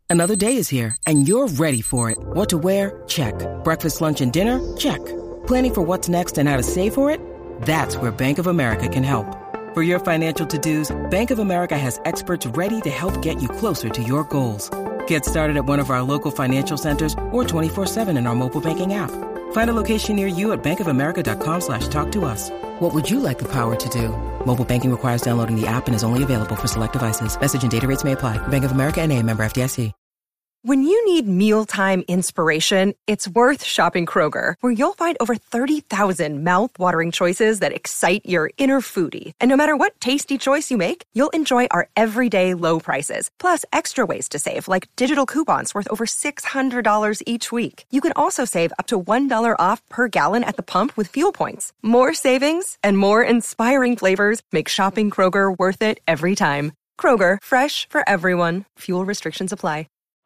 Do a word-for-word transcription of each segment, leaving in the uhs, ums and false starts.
Another day is here, and you're ready for it. What to wear? Check. Breakfast, lunch, and dinner? Check. Planning for what's next and how to save for it? That's where Bank of America can help. For your financial to-dos, Bank of America has experts ready to help get you closer to your goals. Get started at one of our local financial centers or twenty-four seven in our mobile banking app. Find a location near you at bankofamerica.com slash talk to us. What would you like the power to do? Mobile banking requires downloading the app and is only available for select devices. Message and data rates may apply. Bank of America N A, member F D I C. When you need mealtime inspiration, it's worth shopping Kroger, where you'll find over thirty thousand mouth-watering choices that excite your inner foodie. And no matter what tasty choice you make, you'll enjoy our everyday low prices, plus extra ways to save, like digital coupons worth over six hundred dollars each week. You can also save up to one dollar off per gallon at the pump with fuel points. More savings and more inspiring flavors make shopping Kroger worth it every time. Kroger, fresh for everyone. Fuel restrictions apply.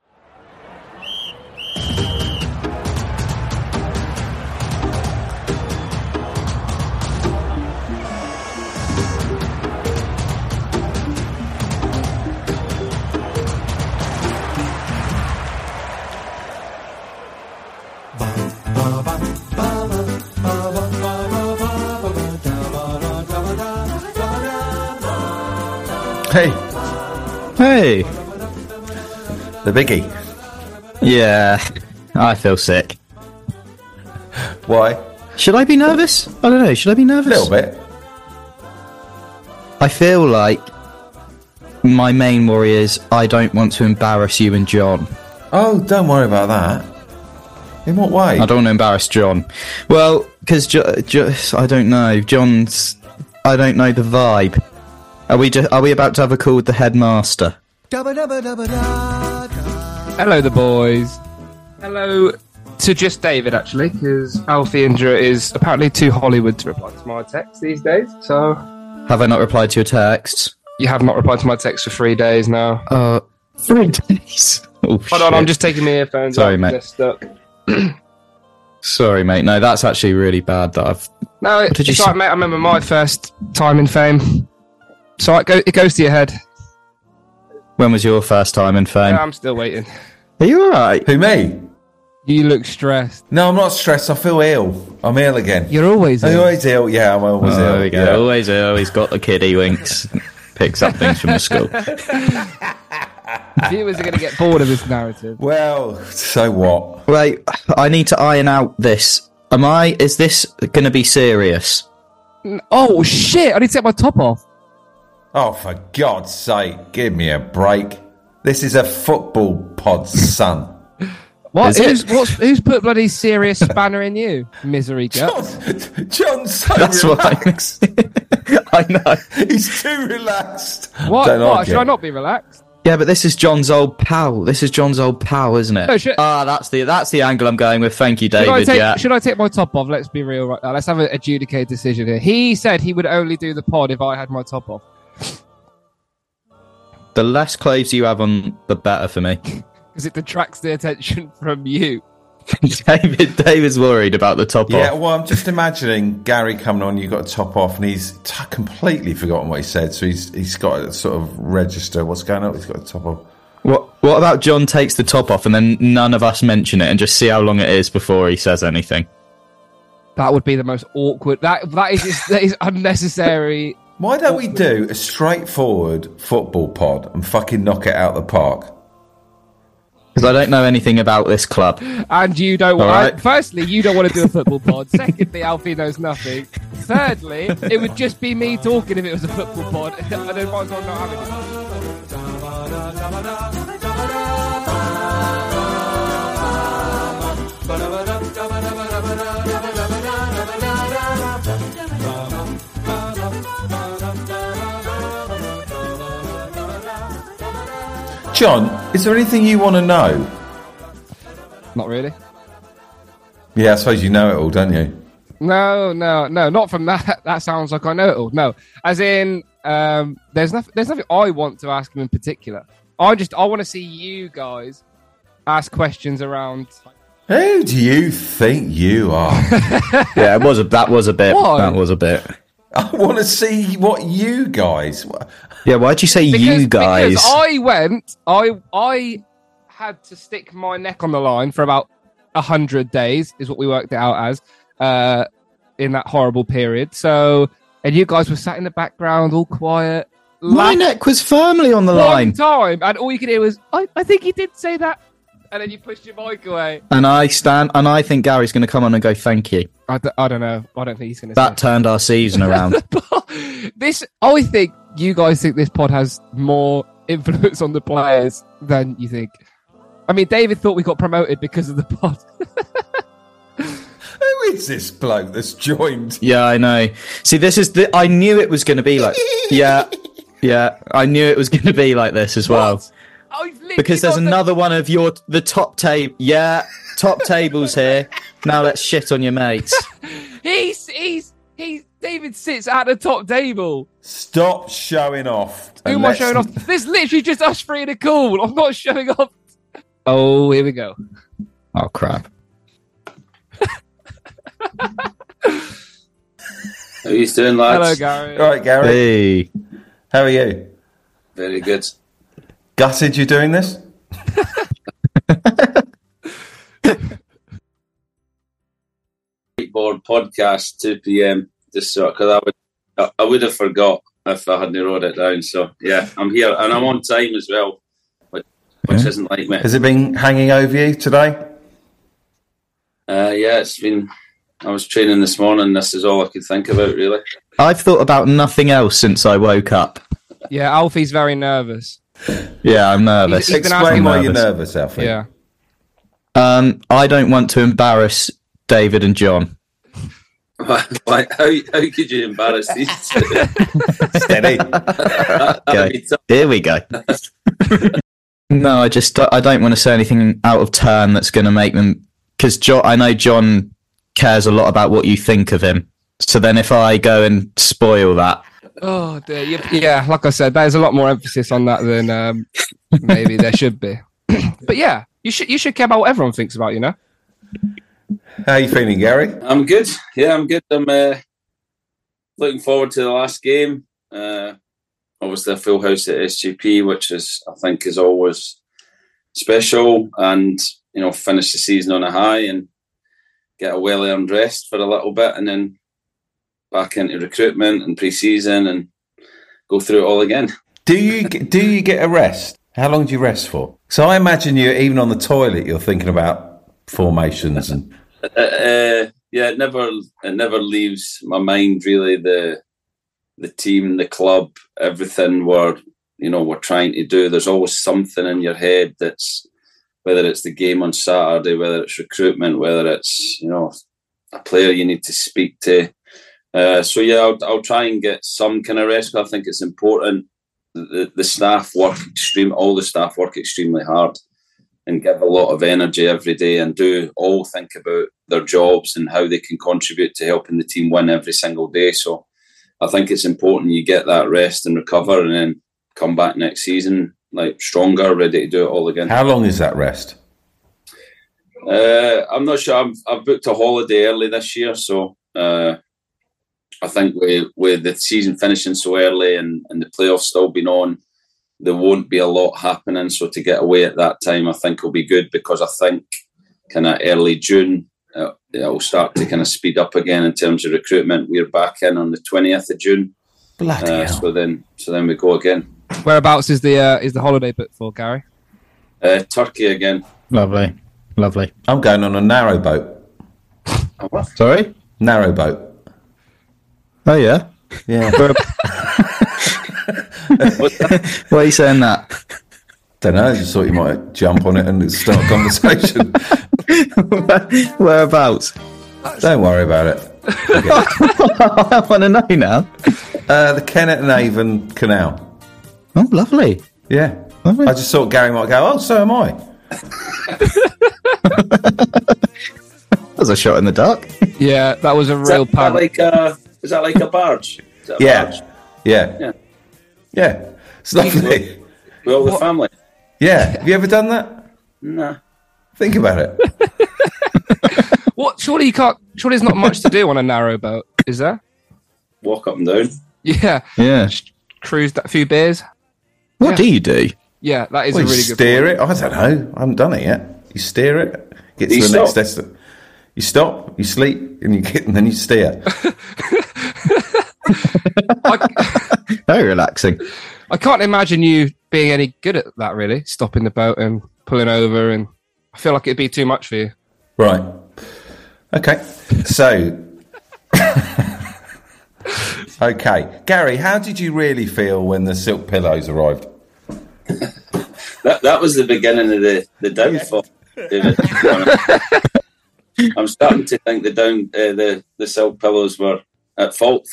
Hey. Hey. The biggie. Yeah, I feel sick. Why? Should I be nervous? I don't know. Should I be nervous? A little bit. I feel like my main worry is I don't want to embarrass you and John. Oh, don't worry about that. In what way? I don't want to embarrass John. Well, because jo- jo- I don't know. John's... I don't know the vibe. Are we ju- Are we about to have a call with the headmaster? Hello, the boys. Hello to just David, actually, because Alfie Indra is apparently too Hollywood to reply to my text these days. So, have I not replied to your texts? You have not replied to my text for three days now. Uh, three days. Oh, Hold on, I'm just taking my earphones. Sorry, off. mate. They're stuck. Sorry, mate. No, that's actually really bad. That I've. No, it, it's right, mate. I remember my first time in fame. So it, go, it goes to your head. When was your first time in fame? Yeah, I'm still waiting. Are you alright? Who, me? You look stressed. No, I'm not stressed. I feel ill. I'm ill again. You're always I'm ill. always ill. Yeah, I'm always oh, ill. There we go. Yeah. Always ill. He's got the kiddie winks. Picks up things from the school. Viewers are going to get bored of this narrative. Well, so what? Wait, I need to iron out this. Am I... Is this going to be serious? Oh, shit. I need to take my top off. Oh, for God's sake, give me a break. This is a football pod, son. What? Who's, what's, who's put bloody serious spanner in you? Misery guts. John, John's so That's relaxed. what I, I know. He's too relaxed. What? Don't What? argue. Should I not be relaxed? Yeah, but this is John's old pal. This is John's old pal, isn't it? No, should- Ah, that's the that's the angle I'm going with. Thank you, Should I, David. take, Yeah. should I take my top off? Let's be real right now. Let's have an adjudicated decision here. He said he would only do the pod if I had my top off. The less clothes you have on, the better for me. Because it detracts the attention from you. David, David's worried about the top Yeah, off. well, I'm just imagining Gary coming on, you got to top off, and he's t- completely forgotten what he said, so he's he's got to sort of register what's going on. He's got to top off. What What about John takes the top off and then none of us mention it and just see how long it is before he says anything? That would be the most awkward. That that is just, that is unnecessary. Why don't we do a straightforward football pod and fucking knock it out the park? Because I don't know anything about this club. And you don't want. All right. Firstly, you don't want to do a football pod. Secondly, Alfie knows nothing. Thirdly, it would just be me talking if it was a football pod, and then might as well not having it. John, is there anything you want to know? Not really. Yeah, I suppose you know it all, don't you? No, no, no, not from that. That sounds like I know it all. No, as in, um, there's nothing. There's nothing I want to ask him in particular. I just, I want to see you guys ask questions around. Who do you think you are? Yeah, it was a, that was a bit. Why? That was a bit. I want to see what you guys... Yeah, why'd you say Because, you guys? Because I went, I, I had to stick my neck on the line for about a hundred days, is what we worked it out as, uh, in that horrible period. So, and you guys were sat in the background, all quiet. My laugh- neck was firmly on the one line. time, and all you could hear was, I, I think he did say that. And then you pushed your mic away. And I stand, and I think Gary's going to come on and go, thank you. I, d- I don't know. I don't think he's going to That turned our season around. This, I think you guys think this pod has more influence on the players than you think. I mean, David thought we got promoted because of the pod. Who is this bloke that's joined? Yeah, I know. See, this is the. I knew it was going to be like. Yeah, yeah. I knew it was going to be like this as well. What? I've literally Because there's got the- another one of your the top table. Yeah, top tables here. Now let's shit on your mates. He's he's he's David sits at the top table. Stop showing off. Who and am I let's- showing off? This literally just us three in a call. I'm not showing off. Oh, here we go. Oh crap! How are you doing, lads? Hello, Gary. All right, Gary. Hey, How are you? Very good. Gutted you doing this? Board podcast, two p.m. Just so because I would, I, I would have forgot if I hadn't wrote it down. So yeah, I'm here and I'm on time as well, which, which Yeah. isn't like me. Has it been hanging over you today? Uh, yeah, it's been. I was training this morning. This is all I could think about, really. I've thought about nothing else since I woke up. Yeah, Alfie's very nervous. Yeah, I'm nervous. He's been Explain asking why nervous. you're nervous, Alfie. Yeah. Um, I don't want to embarrass David and John. Why, why, how, how could you embarrass these two? Steady. That'd Okay. be tough. Here we go. No, I just I don't want to say anything out of turn that's going to make them, because John, I know John cares a lot about what you think of him. So then if I go and spoil that, Oh dear. You- Yeah, like I said, there's a lot more emphasis on that than um, maybe there should be. But yeah, you should you should care about what everyone thinks about you, know? How are you feeling, Gary? I'm good. Yeah, I'm good. I'm uh, looking forward to the last game. Uh, obviously, a full house at S G P, which is I think is always special, and you know, finish the season on a high and get a well-earned rest for a little bit, and then back into recruitment and pre-season and go through it all again. Do you do you get a rest? How long do you rest for? So I imagine you even on the toilet, you're thinking about formations and. Uh, uh, yeah, it never it never leaves my mind really. The the team, the club, everything we're you know we're trying to do. There's always something in your head that's whether it's the game on Saturday, whether it's recruitment, whether it's you know a player you need to speak to. Uh, so yeah, I'll, I'll try and get some kind of rest. I think it's important. The, the staff work extreme. All the staff work extremely hard and give a lot of energy every day, and do all think about their jobs and how they can contribute to helping the team win every single day. So I think it's important you get that rest and recover, and then come back next season like stronger, ready to do it all again. How long is that rest? Uh, I'm not sure. I've, I've booked a holiday early this year, so uh, I think with, with the season finishing so early and, and the playoffs still being on, there won't be a lot happening. So to get away at that time, I think will be good, because I think kind of early June uh, it'll start to kind of speed up again in terms of recruitment. We're back in on the twentieth of June, Bloody uh, hell. so then so then we go again. Whereabouts is the uh, is the holiday booked for, Gary? Uh, Turkey again. lovely, lovely. I'm going on a narrow boat. Sorry? Narrow boat. Oh yeah. Yeah. What's that? Why are you saying that? Don't know. I just thought you might jump on it and start a conversation. Whereabouts? Don't worry about it. I want to know now. Uh, the Kennet and Avon Canal. Oh, lovely. Yeah. Lovely. I just thought Gary might go, oh, so am I. That was a shot in the dark. Yeah, that was a Is real that, that pun. like a, is that like a barge? Is that a Yeah. barge? Yeah. Yeah. Yeah. It's lovely. With all the family? Yeah. Have you ever done that? Nah. Think about it. What? Surely you can't. Surely there's not much to do on a narrow boat, is there? Walk up and down. Yeah, Yeah. cruise that few beers. What Yeah. do you do? Yeah, that is Well, a you really good steer point. it. I don't know. I haven't done it yet. You steer it, get to You the next stop. destination. You stop, you sleep, and you get, and then you steer. I, Very relaxing. I can't imagine you being any good at that, really, stopping the boat and pulling over, and I feel like it'd be too much for you. Right. Okay. So, okay, Gary, how did you really feel when the silk pillows arrived? That that was the beginning of the, the downfall, David. I'm starting to think the down uh, the the silk pillows were at fault.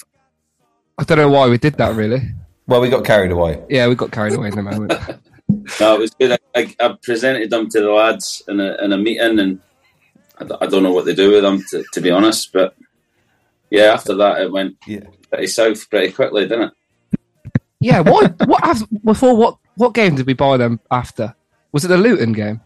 I don't know why we did that, really. Well, we got carried away. Yeah, we got carried away in the moment. No, it was good. I, I, I presented them to the lads in a in a meeting, and I, d- I don't know what they do with them, to, to be honest. But yeah, after that, it went Yeah. pretty south pretty quickly, didn't it? Yeah, what? What? af- Before what? What game did we buy them after? Was it the Luton game?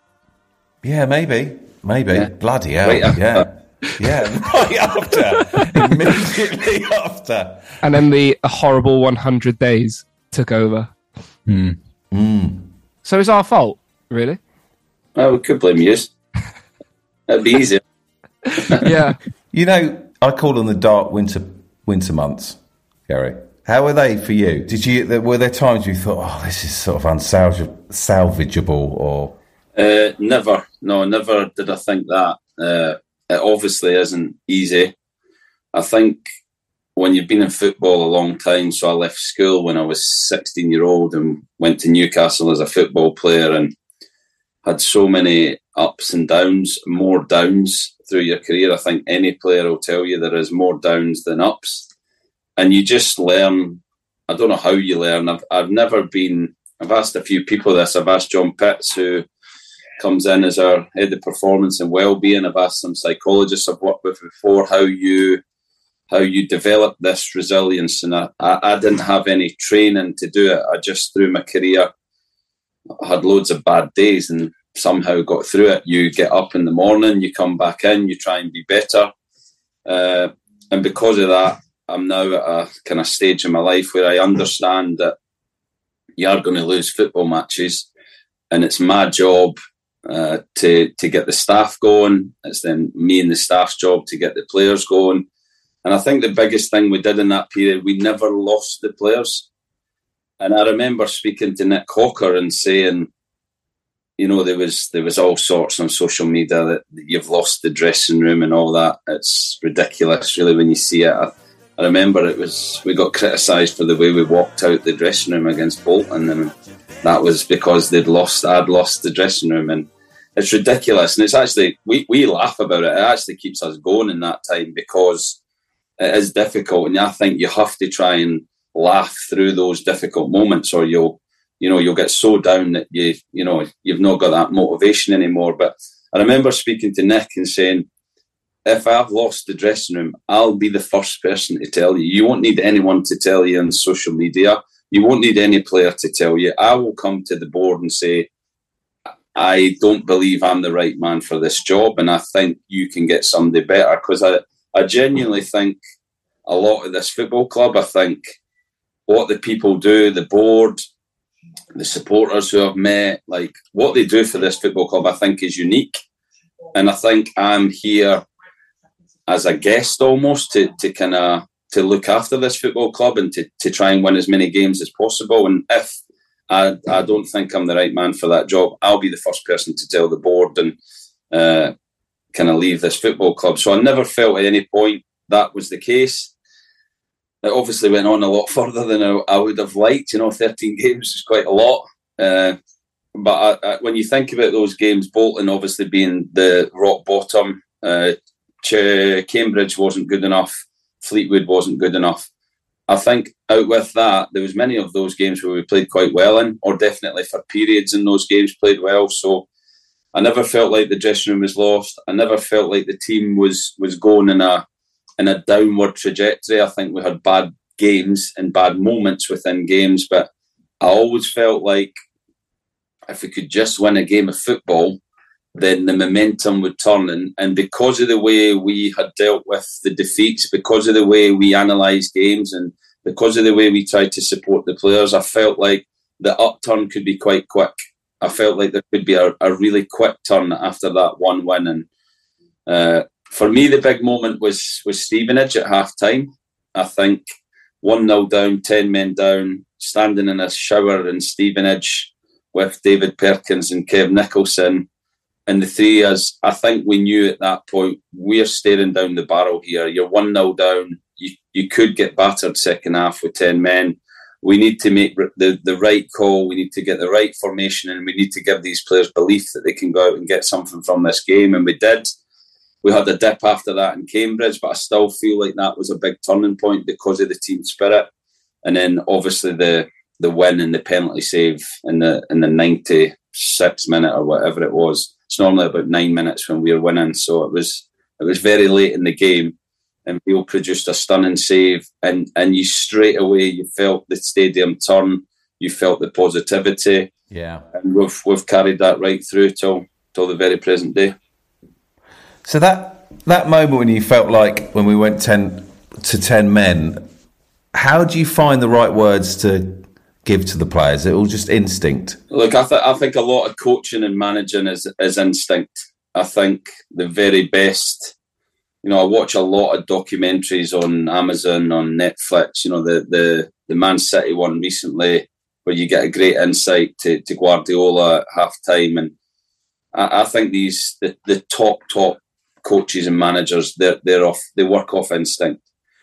Yeah, maybe. Maybe. Yeah. Bloody hell. Right after. Yeah. Yeah, right after. Immediately after. And then the a horrible one hundred days took over. Hmm. Mm. So it's our fault, really? Well, we could blame you. It'd be easier. Yeah. You know, I call them the dark winter winter months, Gary. How were they for you? Did you were there times you thought, oh, this is sort of unsalvageable, salvageable, or Uh, never, no, never did I think that. Uh, it obviously isn't easy. I think when you've been in football a long time, so I left school when I was sixteen year old and went to Newcastle as a football player and had so many ups and downs, more downs through your career. I think any player will tell you there is more downs than ups. And you just learn, I don't know how you learn. I've, I've never been, I've asked a few people this. I've asked John Pitts, who comes in as our head of performance and well-being. I've asked some psychologists I've worked with before how you how you develop this resilience. And I, I, I didn't have any training to do it. I just, through my career, I had loads of bad days and somehow got through it. You get up in the morning, you come back in, you try and be better. Uh, and because of that, I'm now at a kind of stage in my life where I understand that you are going to lose football matches, and it's my job uh, to to get the staff going. It's then me and the staff's job to get the players going. And I think the biggest thing we did in that period, we never lost the players. And I remember speaking to Nick Hawker and saying, you know, there was there was all sorts on social media that you've lost the dressing room and all that. It's ridiculous, really, when you see it. I, I remember it was we got criticised for the way we walked out the dressing room against Bolton, and that was because they'd lost. I'd lost the dressing room, and it's ridiculous. And it's actually we we laugh about it. It actually keeps us going in that time because it is difficult, and I think you have to try and laugh through those difficult moments, or you'll you know you'll get so down that you you know you've not got that motivation anymore. But I remember speaking to Nick and saying, if I've lost the dressing room, I'll be the first person to tell you. You won't need anyone to tell you on social media. You won't need any player to tell you. I will come to the board and say, I don't believe I'm the right man for this job, and I think you can get somebody better. Because I, I genuinely think a lot of this football club, I think what the people do, the board, the supporters who I've met, like what they do for this football club, I think is unique. And I think I'm here as a guest almost to, to kind of to look after this football club and to, to try and win as many games as possible. And if I, I don't think I'm the right man for that job, I'll be the first person to tell the board and uh, kind of leave this football club. So I never felt at any point that was the case. It obviously went on a lot further than I, I would have liked. You know, thirteen games is quite a lot. Uh, but I, I, when you think about those games, Bolton obviously being the rock bottom, uh, Cambridge wasn't good enough, Fleetwood wasn't good enough. I think out with that, there was many of those games where we played quite well in, or definitely for periods in those games played well. So I never felt like the dressing room was lost. I never felt like the team was was going in a in a downward trajectory. I think we had bad games and bad moments within games, but I always felt like if we could just win a game of football, then the momentum would turn. And, and because of the way we had dealt with the defeats, because of the way we analysed games, and because of the way we tried to support the players, I felt like the upturn could be quite quick. I felt like there could be a, a really quick turn after that one win. And uh, for me, the big moment was was Stevenage at half time. I think one nil down, ten men down, standing in a shower in Stevenage with David Perkins and Kev Nicholson. And the three of us, I think we knew at that point, we're staring down the barrel here. You're one nil down. You, you could get battered second half with ten men. We need to make the, the right call. We need to get the right formation, and we need to give these players belief that they can go out and get something from this game. And we did. We had a dip after that in Cambridge, but I still feel like that was a big turning point because of the team spirit. And then obviously the the win and the penalty save in the in the ninety-sixth minute or whatever it was. It's normally about nine minutes when we were winning, so it was it was very late in the game, and Beale produced a stunning save, and and you straight away you felt the stadium turn, you felt the positivity, yeah, and we've we've carried that right through till till the very present day. So that that moment when you felt like when we went ten to ten men, how do you find the right words to give to the players? Is it all just instinct? Look, I, th- I think a lot of coaching and managing is, is instinct. I think the very best, you know, I watch a lot of documentaries on Amazon, on Netflix, you know, the the, the Man City one recently, where you get a great insight to, to Guardiola at half time. And I, I think these, the, the top, top coaches and managers, they're, they're off, they work off instinct,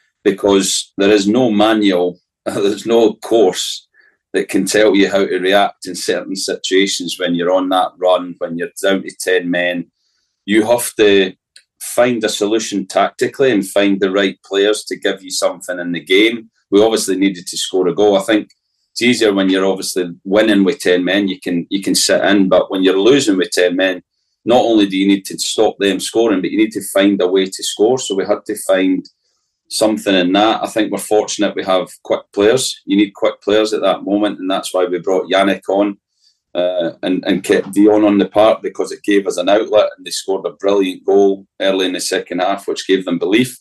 because there is no manual, there's no course that can tell you how to react in certain situations when you're on that run, when you're down to ten men. You have to find a solution tactically and find the right players to give you something in the game. We obviously needed to score a goal. I think it's easier when you're obviously winning with ten men, you can you can sit in, but when you're losing with ten men, not only do you need to stop them scoring, but you need to find a way to score. So we had to find something in that. I think we're fortunate we have quick players. You need quick players at that moment, and that's why we brought Yannick on uh, and, and kept Dion on the park, because it gave us an outlet, and they scored a brilliant goal early in the second half, which gave them belief.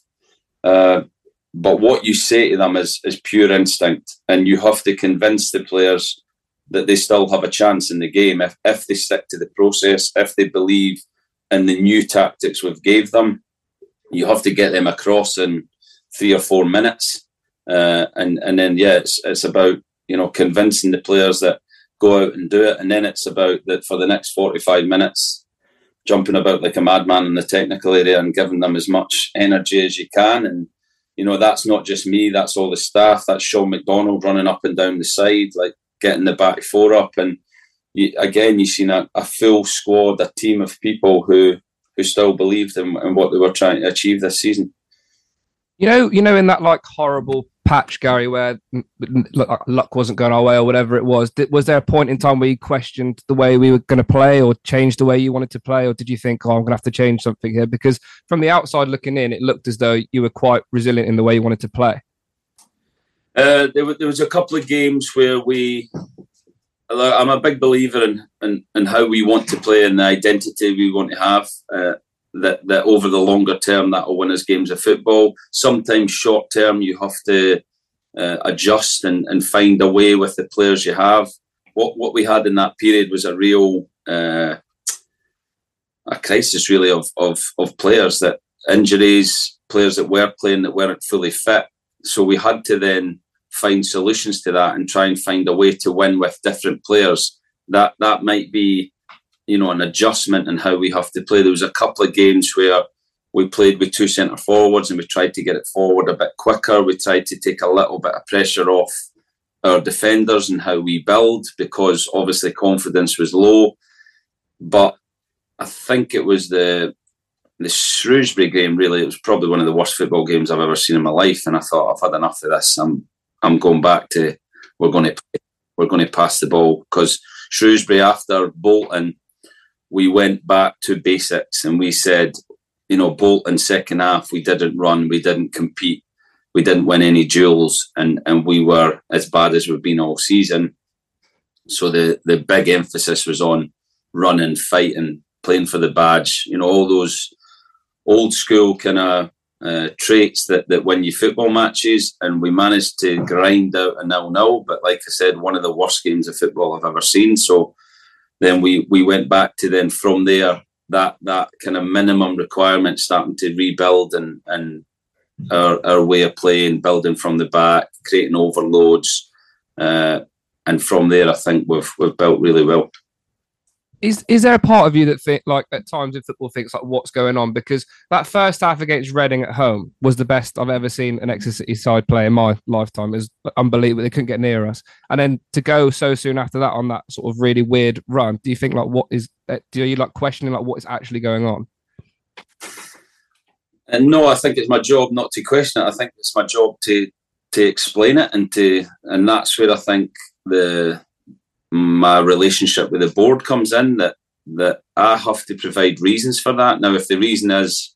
Uh, but what you say to them is, is pure instinct, and you have to convince the players that they still have a chance in the game if, if they stick to the process, if they believe in the new tactics we've gave them. You have to get them across in three or four minutes, uh, and and then yeah, it's it's about, you know, convincing the players that go out and do it, and then it's about that for the next forty-five minutes, jumping about like a madman in the technical area and giving them as much energy as you can. And you know, that's not just me, that's all the staff. That's Sean McDonald running up and down the side, like getting the back four up, and you, again, you've seen a, a full squad, a team of people who who still believed in, in what they were trying to achieve this season. You know, you know, in that like horrible patch, Gary, where luck wasn't going our way or whatever it was, did, was there a point in time where you questioned the way we were going to play, or changed the way you wanted to play, or did you think, oh, I'm going to have to change something here? Because from the outside looking in, it looked as though you were quite resilient in the way you wanted to play. Uh, there, was, there was a couple of games where we... I'm a big believer in, in, in how we want to play and the identity we want to have. Uh, that that over the longer term, that will win us games of football. Sometimes short term, you have to uh, adjust and, and find a way with the players you have. What what we had in that period was a real uh, a crisis, really, of, of of players, that injuries, players that were playing that weren't fully fit. So we had to then find solutions to that and try and find a way to win with different players. That that might be, you know, an adjustment in how we have to play. There was a couple of games where we played with two centre forwards and we tried to get it forward a bit quicker. We tried to take a little bit of pressure off our defenders and how we build, because obviously confidence was low. But I think it was the the Shrewsbury game, really. It was probably one of the worst football games I've ever seen in my life. And I thought, I've had enough of this. I'm I'm going back to, we're going to play, we're going to pass the ball. Because Shrewsbury, after Bolton, we went back to basics and we said, you know, Bolton second half, we didn't run, we didn't compete, we didn't win any duels, and, and we were as bad as we've been all season. So the, the big emphasis was on running, fighting, playing for the badge, you know, all those old school kind of uh, traits that, that win you football matches, and we managed to grind out a nil-nil. But like I said, one of the worst games of football I've ever seen. So then we, we went back to then from there, that that kind of minimum requirement, starting to rebuild and and our, our way of playing, building from the back, creating overloads. Uh, and from there, I think we've we've built really well. Is is there a part of you that think, like, at times in football thinks like what's going on? Because that first half against Reading at home was the best I've ever seen an Exeter City side play in my lifetime. It was unbelievable. They couldn't get near us. And then to go so soon after that on that sort of really weird run, do you think like what is, do you like questioning like what is actually going on? And no, I think it's my job not to question it. I think it's my job to to explain it, and to and that's where I think the my relationship with the board comes in, that that I have to provide reasons for that. Now, if the reason is,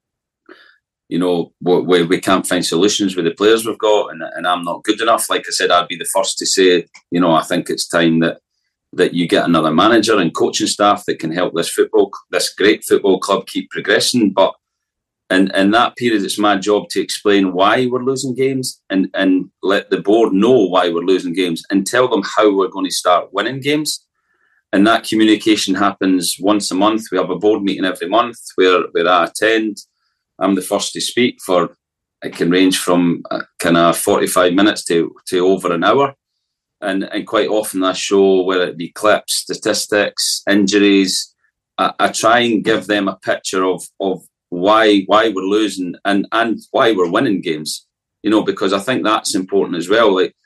you know, we, we can't find solutions with the players we've got, and, and I'm not good enough, like I said, I'd be the first to say, you know, I think it's time that that you get another manager and coaching staff that can help this football, this great football club keep progressing. But in, in that period, it's my job to explain why we're losing games, and, and let the board know why we're losing games, and tell them how we're going to start winning games. And that communication happens once a month. We have a board meeting every month where, where I attend. I'm the first to speak for, it can range from kind of forty-five minutes to, to over an hour. And, and quite often I show, whether it be clips, statistics, injuries, I, I try and give them a picture of, of why why we're losing and, and why we're winning games, you know, because I think that's important as well. Like,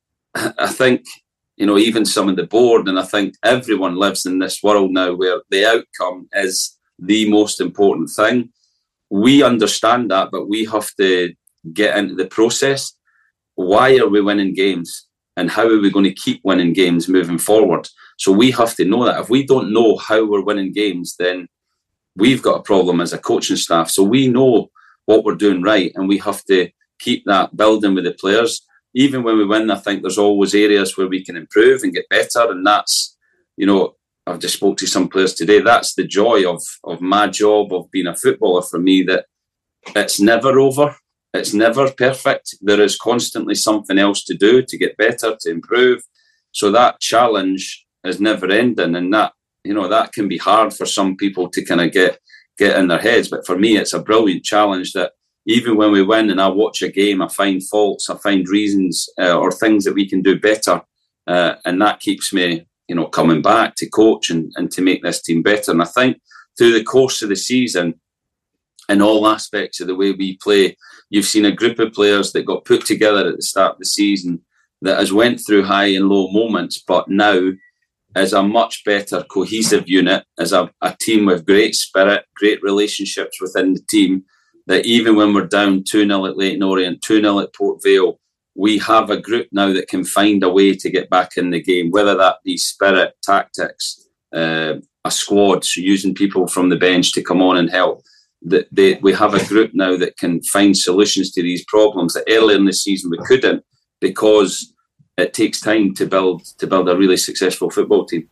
I think, you know, even some of the board, and I think everyone lives in this world now where the outcome is the most important thing. We understand that, but we have to get into the process. Why are we winning games? And how are we going to keep winning games moving forward? So we have to know that. If we don't know how we're winning games, then we've got a problem as a coaching staff. So we know what we're doing right, and we have to keep that building with the players. Even when we win, I think there's always areas where we can improve and get better. And that's, you know, I've just spoke to some players today. That's the joy of, of my job of being a footballer for me, that it's never over. It's never perfect. There is constantly something else to do to get better, to improve. So that challenge is never ending. And that, you know, that can be hard for some people to kind of get, get in their heads. But for me, it's a brilliant challenge that even when we win and I watch a game, I find faults, I find reasons uh, or things that we can do better. Uh, and that keeps me, you know, coming back to coach and, and to make this team better. And I think through the course of the season, in all aspects of the way we play, you've seen a group of players that got put together at the start of the season that has went through high and low moments, but now as a much better cohesive unit, as a, a team with great spirit, great relationships within the team, that even when we're down two nil at Leyton Orient, two nil at Port Vale, we have a group now that can find a way to get back in the game, whether that be spirit, tactics, uh, a squad, so using people from the bench to come on and help. That they, we have a group now that can find solutions to these problems that earlier in the season we couldn't, because it takes time to build to build a really successful football team.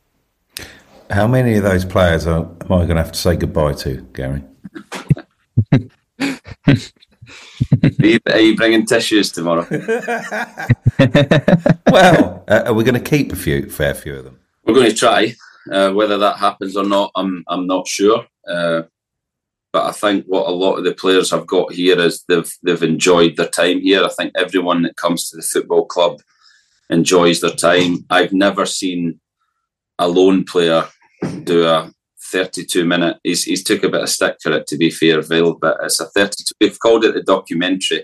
How many of those players are, am I going to have to say goodbye to, Gary? Are you, are you bringing tissues tomorrow? Well, uh, are we going to keep a few, fair few of them? We're going to try. Uh, whether that happens or not, I'm I'm not sure. Uh, but I think what a lot of the players have got here is they've they've enjoyed their time here. I think everyone that comes to the football club enjoys their time. I've never seen a lone player do a thirty-two minute. He's he's took a bit of stick for it, to be fair, Vale, but it's a thirty-two. We've called it the documentary.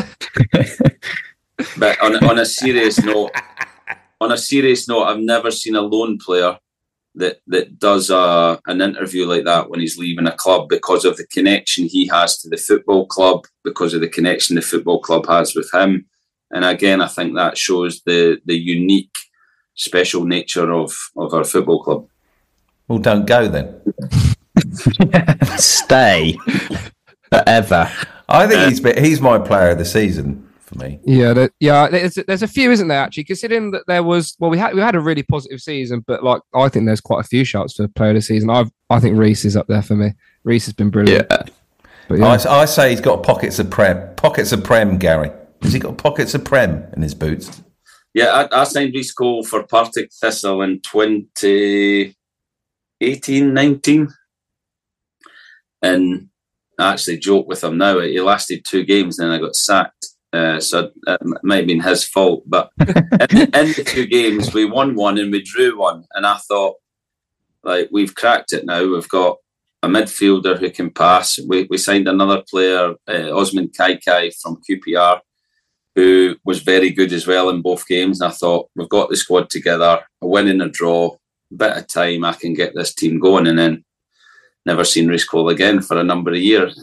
But on on a serious note, on a serious note, I've never seen a lone player that that does a an interview like that when he's leaving a club, because of the connection he has to the football club, because of the connection the football club has with him. And again, I think that shows the the unique, special nature of of our football club. Well, don't go then. Stay forever. I think he's been, he's my player of the season for me. Yeah, there, yeah. There's, there's a few, isn't there? Actually, considering that there was, well, we had we had a really positive season, but like I think there's quite a few shouts for player of the season. I I think Reece is up there for me. Reece has been brilliant. Yeah. But yeah. I, I say he's got pockets of prem. Pockets of prem, Gary. Has he got pockets of prem in his boots? Yeah, I, I signed Rhys Cole for Partick Thistle in twenty eighteen nineteen. And I actually joke with him now. He lasted two games and then I got sacked. Uh, so it might have been his fault. But in, in the two games, we won one and we drew one. And I thought, like, we've cracked it now. We've got a midfielder who can pass. We we signed another player, uh, Osman Kaikai from Q P R, who was very good as well in both games. And I thought, we've got the squad together, a win and a draw, a bit of time, I can get this team going. And then never seen Rhys Cole again for a number of years.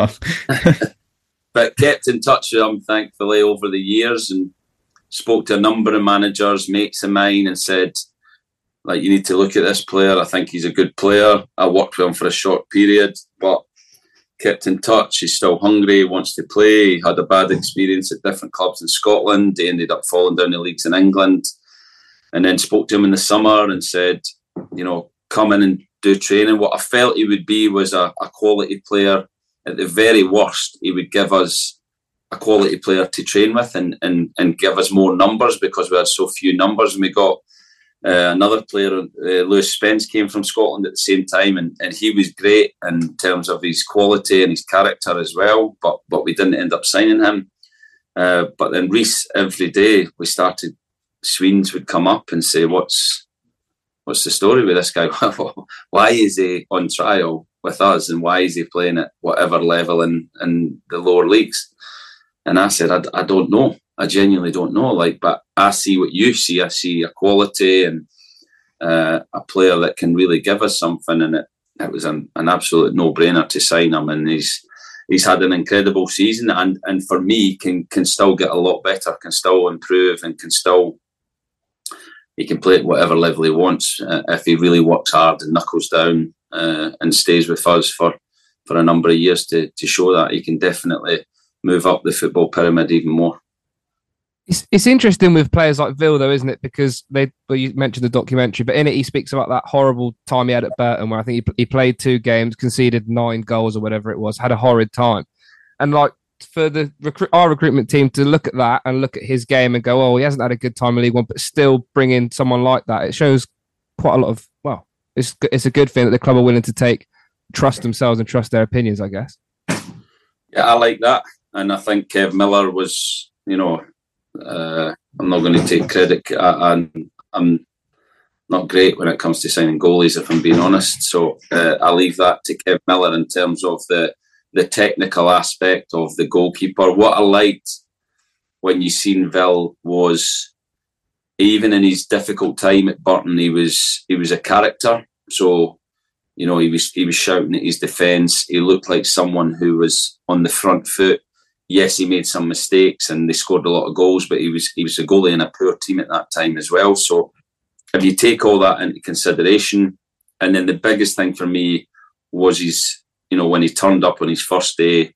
But kept in touch with him, thankfully, over the years and spoke to a number of managers, mates of mine, and said, like, you need to look at this player. I think he's a good player. I worked with him for a short period, but kept in touch. He's still hungry, wants to play. He had a bad experience at different clubs in Scotland. He ended up falling down the leagues in England. And then spoke to him in the summer and said, you know, come in and do training. What I felt he would be was a, a quality player. At the very worst, he would give us a quality player to train with and, and, and give us more numbers because we had so few numbers. And we got uh, another player, uh, Lewis Spence, came from Scotland at the same time, and, and he was great in terms of his quality and his character as well, but but we didn't end up signing him. Uh, but then Rhys, every day we started, Sweens would come up and say, what's what's the story with this guy? Why is he on trial with us and why is he playing at whatever level in, in the lower leagues? And I said, I, I don't know. I genuinely don't know. Like, but I see what you see. I see a quality and uh, a player that can really give us something. And it, it was an, an absolute no-brainer to sign him. And he's he's had an incredible season. And and for me, can can still get a lot better, can still improve, and can still he can play at whatever level he wants uh, if he really works hard and knuckles down uh, and stays with us for, for a number of years to to show that he can definitely move up the football pyramid even more. It's, it's interesting with players like Vil, though, isn't it? Because they, well, you mentioned the documentary, but in it he speaks about that horrible time he had at Burton, where I think he, he played two games, conceded nine goals or whatever it was, had a horrid time. And like for the recruit, our recruitment team to look at that and look at his game and go, oh, he hasn't had a good time in League One, but still bring in someone like that, it shows quite a lot of, well, it's it's a good thing that the club are willing to take, trust themselves and trust their opinions, I guess. Yeah, I like that. And I think Kev Miller was, you know, uh, I'm not going to take credit. I, I'm, I'm not great when it comes to signing goalies, if I'm being honest. So uh, I leave that to Kev Miller in terms of the the technical aspect of the goalkeeper. What I liked when you seen Vil was, even in his difficult time at Burton, he was he was a character. So, you know, he was he was shouting at his defence. He looked like someone who was on the front foot. Yes, he made some mistakes and they scored a lot of goals, but he was he was a goalie in a poor team at that time as well. So if you take all that into consideration, and then the biggest thing for me was his, you know, when he turned up on his first day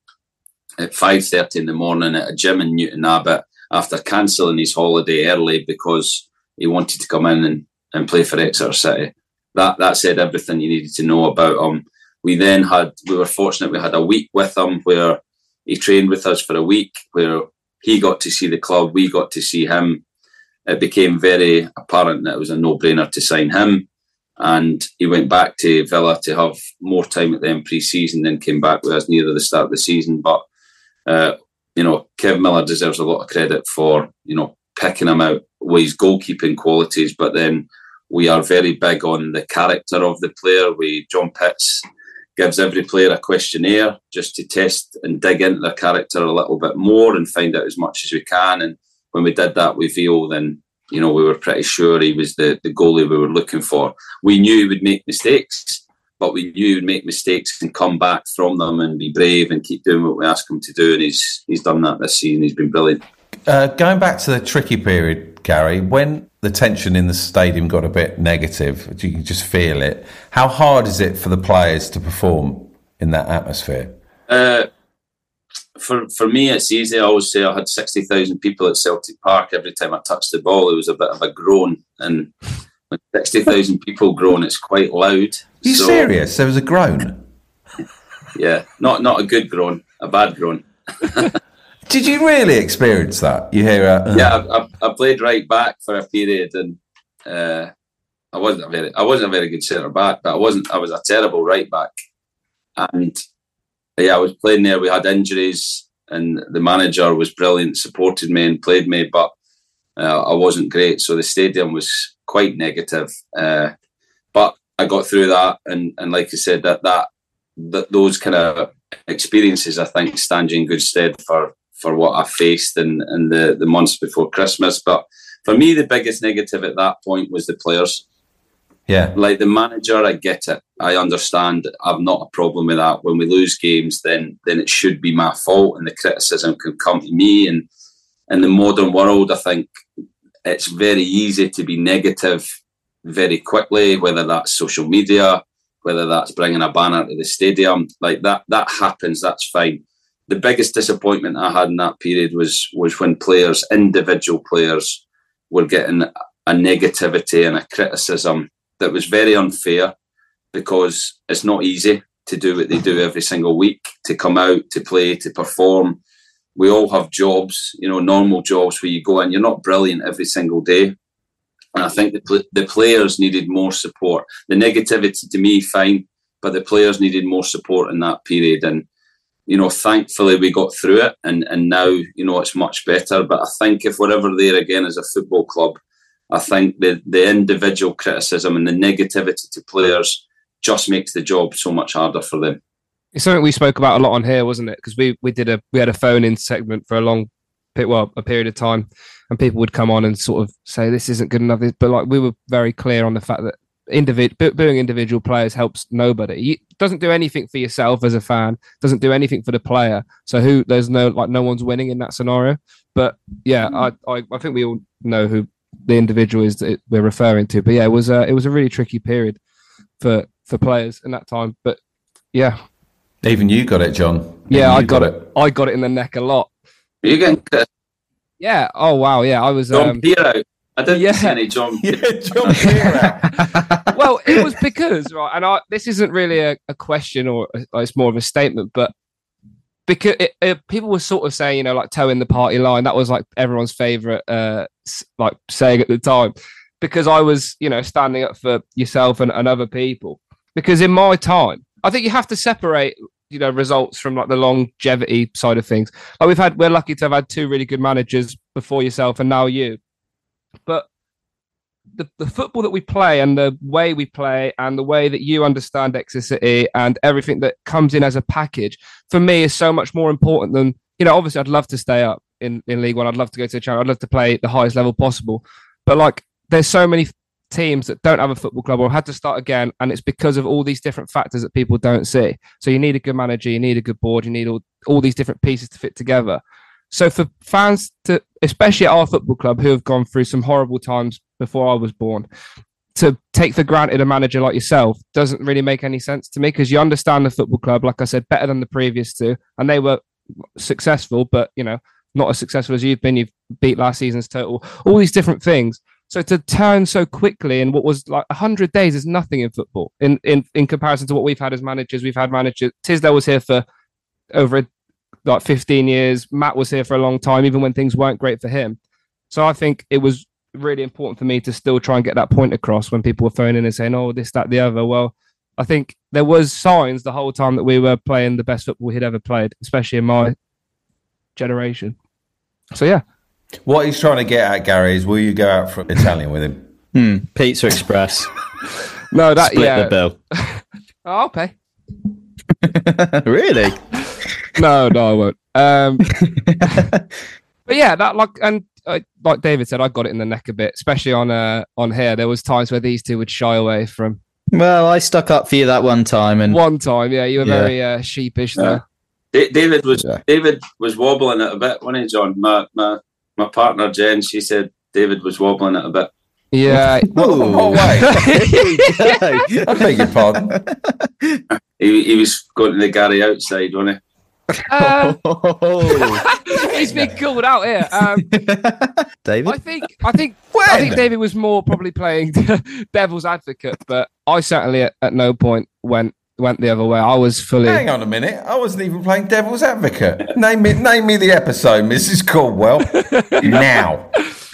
at five thirty in the morning at a gym in Newton Abbot after cancelling his holiday early because he wanted to come in and, and play for Exeter City. That that said everything you needed to know about him. We then had, we were fortunate we had a week with him where he trained with us for a week, where he got to see the club, we got to see him. It became very apparent that it was a no-brainer to sign him. And he went back to Villa to have more time at them pre-season, then came back with us near the start of the season. But, uh, you know, Kev Miller deserves a lot of credit for, you know, picking him out with his goalkeeping qualities. But then we are very big on the character of the player. We, John Pitts gives every player a questionnaire just to test and dig into their character a little bit more and find out as much as we can. And when we did that with Vil, then, you know, we were pretty sure he was the, the goalie we were looking for. We knew he would make mistakes, but we knew he would make mistakes and come back from them and be brave and keep doing what we asked him to do. And he's he's done that this season. He's been brilliant. Uh, going back to the tricky period, Gary, when the tension in the stadium got a bit negative, you can just feel it. How hard is it for the players to perform in that atmosphere? Uh, for for me, it's easy. I always say I had sixty thousand people at Celtic Park. Every time I touched the ball, it was a bit of a groan. And when sixty thousand people groan, it's quite loud. Are you so, serious? There was a groan? yeah, not not a good groan, a bad groan. Did you really experience that? You hear? Uh, yeah, I, I, I played right back for a period, and uh, I wasn't a very, I wasn't a very good centre back, but I wasn't. I was a terrible right back, and yeah, I was playing there. We had injuries, and the manager was brilliant, supported me and played me, but uh, I wasn't great. So the stadium was quite negative, uh, but I got through that, and and like I said, that that, that those kind of experiences, I think, stand you in good stead for. for what I faced in, in the, the months before Christmas. But for me, the biggest negative at that point was the players. Yeah. Like the manager, I get it. I understand. I've not a problem with that. When we lose games, then then it should be my fault and the criticism can come to me. And in the modern world, I think it's very easy to be negative very quickly, whether that's social media, whether that's bringing a banner to the stadium. Like that, that happens. That's fine. The biggest disappointment I had in that period was was when players, individual players, were getting a negativity and a criticism that was very unfair, because it's not easy to do what they do every single week, to come out, to play, to perform. We all have jobs, you know, normal jobs where you go in, you're not brilliant every single day. And I think the, the players needed more support. The negativity to me, fine, but the players needed more support in that period. And you know, thankfully we got through it, and, and now, you know, it's much better. But I think if we're ever there again as a football club, I think the, the individual criticism and the negativity to players just makes the job so much harder for them. It's something we spoke about a lot on here, wasn't it? Because we, we did a we had a phone-in segment for a long, well, a period of time, and people would come on and sort of say this isn't good enough. But like we were very clear on the fact that individual booing individual players helps nobody. It doesn't do anything for yourself as a fan, doesn't do anything for the player. So who there's no like no one's winning in that scenario. But yeah, I I, I think we all know who the individual is that we're referring to. But yeah, it was a, it was a really tricky period for for players in that time. But yeah, even you got it, John. Even yeah, I got, got it. it. I got it in the neck a lot. Are you getting? Yeah. Oh wow. Yeah, I was. John um, Peer out. I didn't yeah. see any John. Yeah, John Peer. Well, it was because right, and I, this isn't really a, a question, or a, it's more of a statement, but because it, it, people were sort of saying, you know, like towing the party line. That was like everyone's favorite, uh, like saying at the time, because I was, you know, standing up for yourself and, and other people. Because in my time, I think you have to separate, you know, results from like the longevity side of things. Like we've had, we're lucky to have had two really good managers before yourself and now you. But the, the football that we play and the way we play and the way that you understand Exeter City and everything that comes in as a package, for me, is so much more important than, you know, obviously I'd love to stay up in, in League One. I'd love to go to the Channel. I'd love to play at the highest level possible. But like, there's so many teams that don't have a football club or had to start again. And it's because of all these different factors that people don't see. So you need a good manager, you need a good board, you need all, all these different pieces to fit together. So for fans to, especially at our football club, who have gone through some horrible times before I was born, to take for granted a manager like yourself doesn't really make any sense to me, because you understand the football club, like I said, better than the previous two, and they were successful, but, you know, not as successful as you've been. You've beat last season's total, all these different things. So to turn so quickly in what was like one hundred days is nothing in football in, in, in comparison to what we've had as managers. We've had managers, Tisdale was here for over a like fifteen years. Matt was here for a long time, even when things weren't great for him. So I think it was really important for me to still try and get that point across when people were phoning in and saying, oh, this, that, the other. Well, I think there was signs the whole time that we were playing the best football he'd ever played, especially in my generation. So, yeah. What he's trying to get at, Gary, is will you go out for Italian with him? Hmm. Pizza Express. No, that, Split yeah. the bill. Oh, I'll pay. Really? No, no, I won't. Um, but yeah, that like and uh, like David said, I got it in the neck a bit, especially on uh, on here. There was times where these two would shy away from. Well, I stuck up for you that one time, and one time, yeah, you were yeah. very uh, sheepish yeah. there. D- David was yeah. David was wobbling it a bit, wasn't he, John? My my my partner Jen, she said David was wobbling it a bit. Yeah. Oh, oh wait. I beg your pardon. He he was going to the Gary outside, wasn't he? Uh, he's been called out here. Um, David, I think, I think, when? I think David was more probably playing devil's advocate, but I certainly at, at no point went went the other way. I was fully. Hang on a minute. I wasn't even playing devil's advocate. Name me, name me the episode, Missus Caldwell. Now.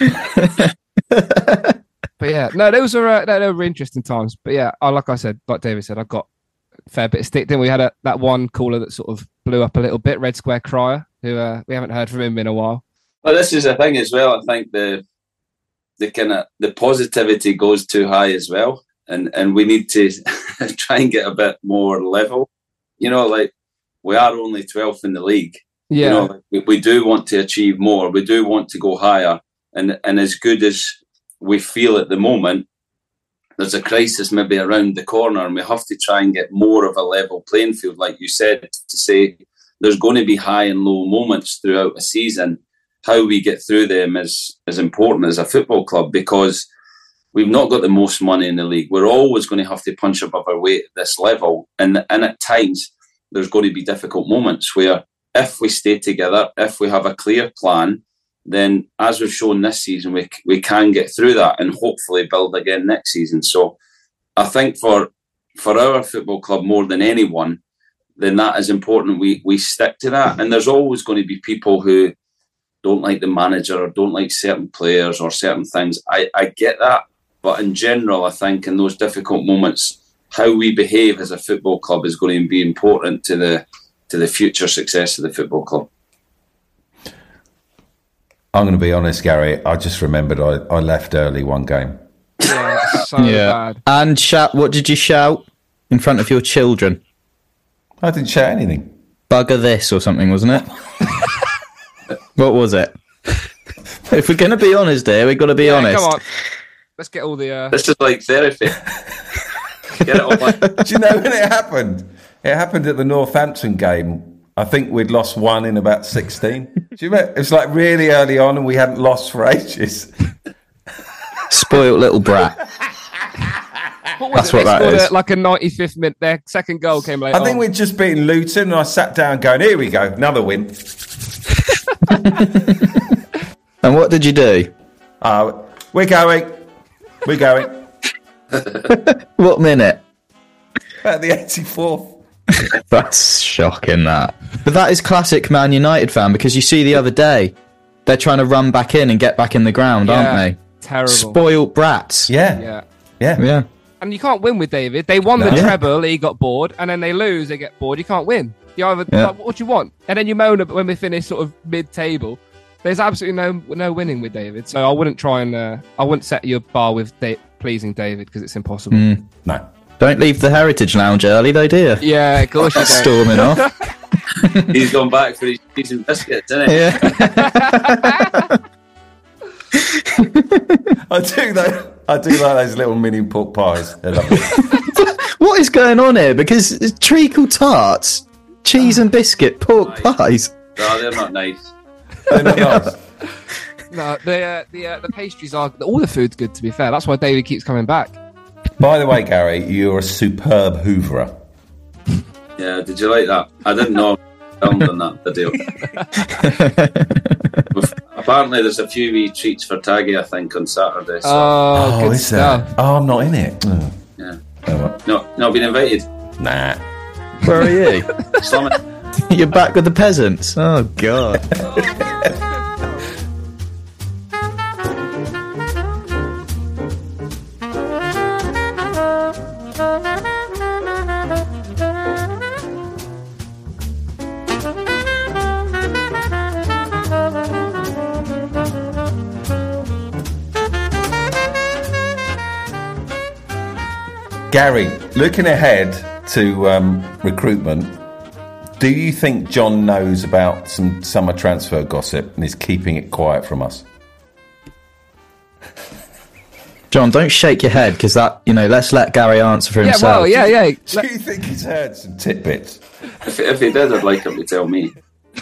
But yeah, no, those were uh, no, they were interesting times. But yeah, I, like I said, like David said, I got a fair bit of stick. Then we had a, that one caller that sort of blew up a little bit, Red Square Crier, who uh, we haven't heard from him in a while. Well, this is the thing as well. I think the the kind of the positivity goes too high as well, and and we need to try and get a bit more level. You know, like we are only twelfth in the league. Yeah, you know, we, we do want to achieve more. We do want to go higher, and and as good as we feel at the moment, there's a crisis maybe around the corner, and we have to try and get more of a level playing field, like you said, to say there's going to be high and low moments throughout a season. How we get through them is, is important as a football club, because we've not got the most money in the league. We're always going to have to punch above our weight at this level. And, and at times, there's going to be difficult moments where if we stay together, if we have a clear plan, then as we've shown this season, we we can get through that and hopefully build again next season. So I think for for our football club more than anyone, then that is important. We we stick to that. And there's always going to be people who don't like the manager or don't like certain players or certain things. I, I get that. But in general, I think in those difficult moments, how we behave as a football club is going to be important to the to the future success of the football club. I'm going to be honest, Gary. I just remembered I, I left early one game. Yeah, so yeah. bad. And shout, what did you shout in front of your children? I didn't shout anything. Bugger this or something, wasn't it? What was it? If we're going to be honest here, we've got to be Yeah, honest. come on. Let's get all the... Uh... This is like therapy. Get it on my... Do you know when it happened? It happened at the Northampton game. I think we'd lost one in about sixteen. Do you remember? It was like really early on and we hadn't lost for ages. Spoiled little brat. What was That's it? what They that scored is. a, like a ninety-fifth minute. Their second goal came later I think on. we'd just beaten Luton and I sat down going, here we go, another win. And what did you do? Uh, we're going. We're going. What minute? At the eighty-fourth. That's shocking, that. But that is classic Man United fan, because you see the other day, they're trying to run back in and get back in the ground, Yeah, aren't they? Terrible. Spoiled brats. Yeah. Yeah. Yeah. Yeah. And you can't win with David. They won No. the Yeah. treble, he got bored, and then they lose, they get bored. You can't win. You either, Yeah. like, what do you want? And then you moan about when we finish sort of mid-table. There's absolutely no no winning with David. So I wouldn't try and uh, I wouldn't set your bar with da- pleasing David, because it's impossible. Mm. No. Don't leave the Heritage Lounge early, though, do you? Yeah, of course you don't. Storming off. He's gone back for his cheese and biscuits, isn't he? Yeah. I do though. I do like those little mini pork pies. They're lovely. What is going on here? Because it's treacle tarts, cheese and biscuit, pork Nice. pies. No, they're not nice. They're not nice. No, the uh, the uh, the pastries are all the food's good. To be fair, that's why David keeps coming back. By the way, Gary, you're a superb hooverer. Yeah, did you like that? I didn't know I filmed on that video. Apparently, there's a few wee treats for Taggy, I think, on Saturday. So, Oh, good is stuff. there? Oh, I'm not in it. Oh. yeah. Oh, well. No, not been invited. Nah. Where are you? Slam it. You're back with the peasants. Oh, God. Gary, looking ahead to um, recruitment, do you think John knows about some summer transfer gossip and is keeping it quiet from us? John, don't shake your head, because that, you know, let's let Gary answer for Yeah, himself. well, yeah, yeah. Do you think he's heard some tidbits? If, if he did, I'd like him to tell me.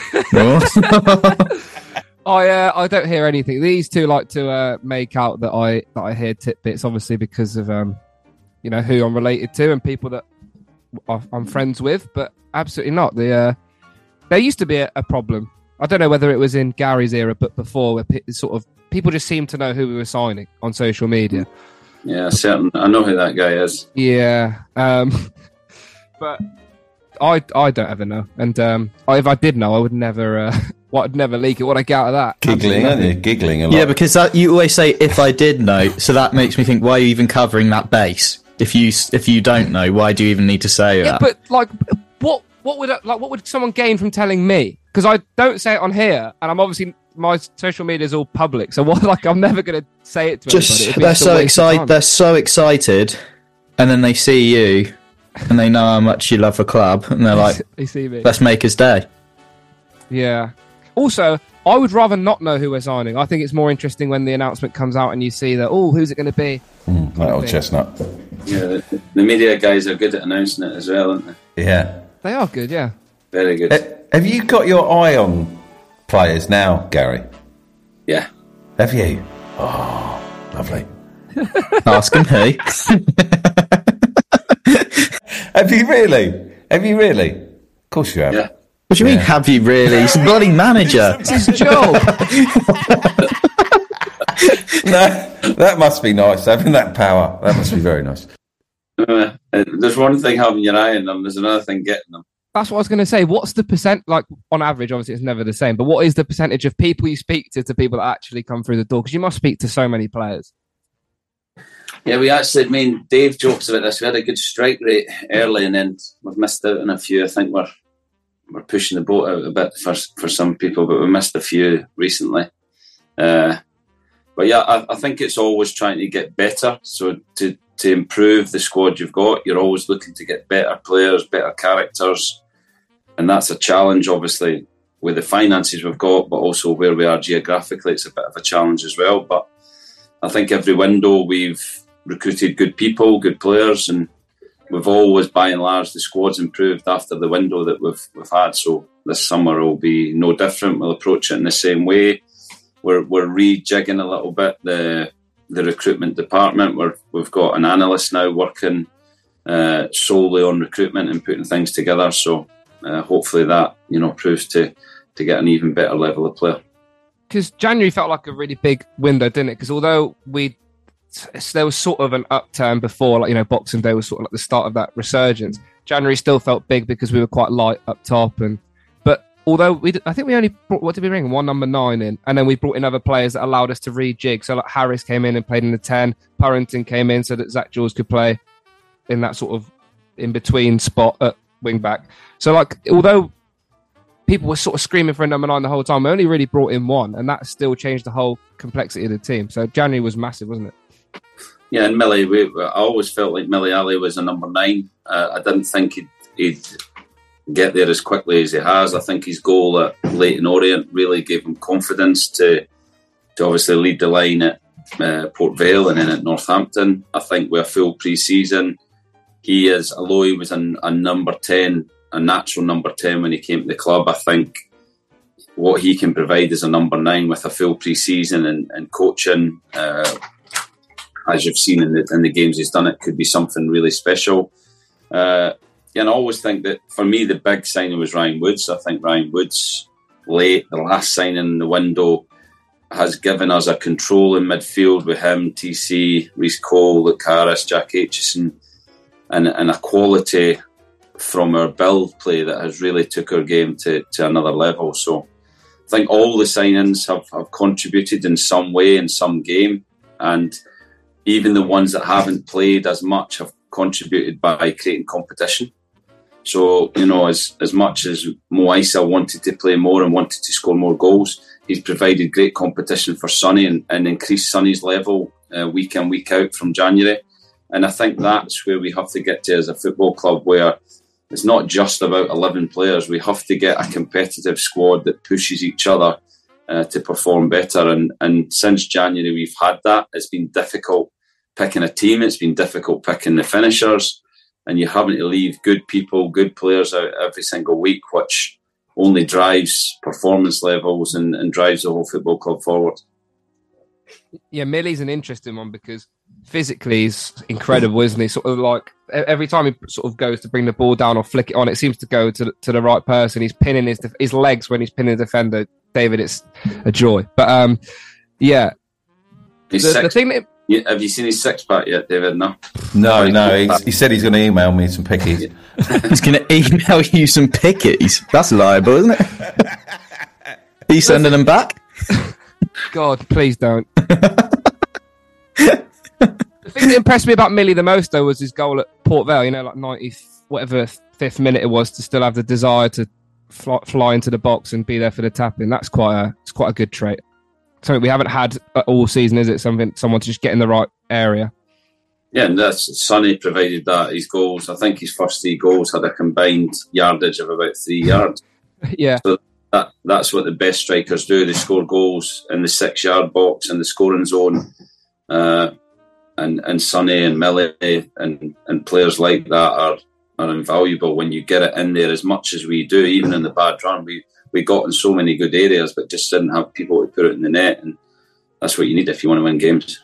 I uh, I don't hear anything. These two like to uh, make out that I that I hear tidbits, obviously because of um, you know, who I'm related to and people that I'm friends with, but absolutely not. The uh, there used to be a, a problem. I don't know whether it was in Gary's era, but before, where pe- sort of people just seemed to know who we were signing on social media. Yeah, certain. I know who that guy is. Yeah, um, but I I don't ever know. And um, if I did know, I would never. Uh, well, I'd never leak it. What I get out of that? Giggling, aren't you? Giggling a lot. Yeah, because that, you always say if I did know, so that makes me think, why are you even covering that base? If you if you don't know, why do you even need to say Yeah, that? but like, what what would like what would someone gain from telling me? Because I don't say it on here, and I'm obviously my social media is all public. So what? Like, I'm never going to say it to Just anybody. they're so excited. They're so excited, and then they see you, and they know how much you love the club, and they're like, they see me. "Let's make his day." Yeah. Also, I would rather not know who we're signing. I think it's more interesting when the announcement comes out and you see that. Oh, who's it going to be? Mm, that old chestnut. Yeah, the, the media guys are good at announcing it as well, aren't they? Yeah, they are good. Yeah, very good. Uh, have you got your eye on players now, Gary? Yeah. Have you? Oh, lovely. Ask him who. Have you really? Have you really? Of course you have. Yeah. What do you Yeah. mean, have you really? He's a bloody manager. it's his job. No, that must be nice, having that power. That must be very nice. Uh, there's one thing having your eye on them, there's another thing getting them. That's what I was going to say. What's the percent, like, on average, obviously it's never the same, but what is the percentage of people you speak to to people that actually come through the door? Because you must speak to so many players. Yeah, we actually, I mean, Dave jokes about this. We had a good strike rate early and then we've missed out on a few. I think we're we're pushing the boat out a bit for for some people, but we missed a few recently. Uh, but yeah, I, I think it's always trying to get better. So to, to improve the squad you've got, you're always looking to get better players, better characters. And that's a challenge, obviously, with the finances we've got, but also where we are geographically, it's a bit of a challenge as well. But I think every window we've recruited good people, good players, and we've always, by and large, the squad's improved after the window that we've we've had. So this summer will be no different. We'll approach it in the same way. We're we're rejigging a little bit the the recruitment department. We're we've got an analyst now working uh, solely on recruitment and putting things together. So uh, hopefully that you know proves to to get an even better level of player. Because January felt like a really big window, didn't it? Because although we there was sort of an upturn before, like, you know, Boxing Day was sort of like the start of that resurgence. January still felt big because we were quite light up top, and but although we, I think we only brought, what did we bring? One number nine in, and then we brought in other players that allowed us to rejig. So like Harris came in and played in the ten. Purrington came in so that Zach Jules could play in that sort of in between spot at wing back. So like, although people were sort of screaming for a number nine the whole time, we only really brought in one, and that still changed the whole complexity of the team. So January was massive, wasn't it? Yeah, and Millie, we, I always felt like Millie Ali was a number nine. Uh, I didn't think he'd, he'd get there as quickly as he has. I think his goal at Leyton Orient really gave him confidence to to obviously lead the line at uh, Port Vale and then at Northampton. I think with a full pre-season, he is, although he was a, a number ten, a natural number ten when he came to the club, I think what he can provide as a number nine with a full pre-season and, and coaching, uh, as you've seen in the, in the games he's done, it could be something really special. Uh, yeah, and I always think that, for me, the big signing was Ryan Woods. I think Ryan Woods, late, the last signing in the window, has given us a control in midfield with him, T C, Reece Cole, Luke Harris, Jack Aitchison, and, and a quality from our build play that has really took our game to, to another level. So I think all the signings have, have contributed in some way, in some game, and even the ones that haven't played as much have contributed by creating competition. So, you know, as as much as Mo Issa wanted to play more and wanted to score more goals, he's provided great competition for Sonny and, and increased Sonny's level uh, week in, week out from January. And I think that's where we have to get to as a football club, where it's not just about eleven players. We have to get a competitive squad that pushes each other uh, to perform better. And, and since January, we've had that. It's been difficult picking a team. It's been difficult picking the finishers. And you're having to leave good people, good players out every single week, which only drives performance levels and, and drives the whole football club forward. Yeah, Millie's an interesting one because physically he's incredible, isn't he? Sort of like every time he sort of goes to bring the ball down or flick it on, it seems to go to to the right person. He's pinning his his legs when he's pinning the defender. David, it's a joy. But um, yeah, he's the, six, the thing that Yeah, have you seen his six pack yet, David? No. No, no. He, he said he's going to email me some pickies. He's going to email you some pickies. That's liable, isn't it? Are you sending them back? God, please don't. The thing that impressed me about Millie the most, though, was his goal at Port Vale. You know, like ninety, whatever fifth minute it was, to still have the desire to fly, fly into the box and be there for the tapping. That's quite a, it's quite a good trait. Something we haven't had all season, is it? Something someone to just get in the right area. Yeah, and that's Sonny provided that. His goals, I think his first three goals had a combined yardage of about three yards. Yeah. So that that's what the best strikers do. They score goals in the six-yard box in the scoring zone. Uh, and and Sonny and Millie and, and players like that are, are invaluable when you get it in there as much as we do, even in the bad run. We we got in so many good areas, but just didn't have people to put it in the net, and that's what you need if you want to win games.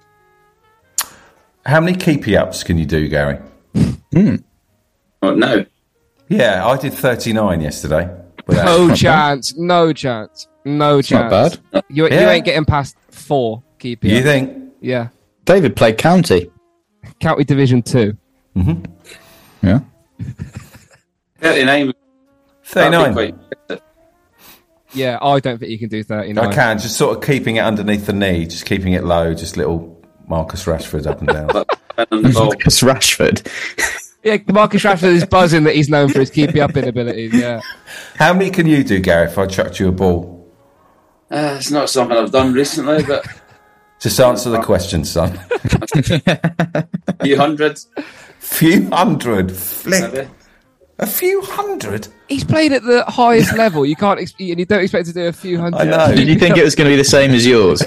How many keepy-ups can you do, Gary? Mm. Oh, no. Yeah, I did thirty-nine yesterday. No chance, no chance, no It's chance. not bad. You, Yeah. you ain't getting past four keepy You ups. think? Yeah. David played county. County Division two. Mm-hmm. Yeah. thirty-nine. thirty-nine. Quite, Yeah, I don't think you can do thirty-nine. I can, just sort of keeping it underneath the knee, just keeping it low, just little Marcus Rashford up and down. on the ball. Marcus Rashford. Yeah, Marcus Rashford is buzzing that he's known for his keepy up inabilities. Yeah. How many can you do, Gary, if I chucked you a ball? Uh, it's not something I've done recently, but Just answer the question, son. a few hundred. Few hundred. Flip. Maybe. A few hundred? He's played at the highest level. You can't, ex- and you don't expect to do a few hundred. I know. Did you think it was going to be the same as yours?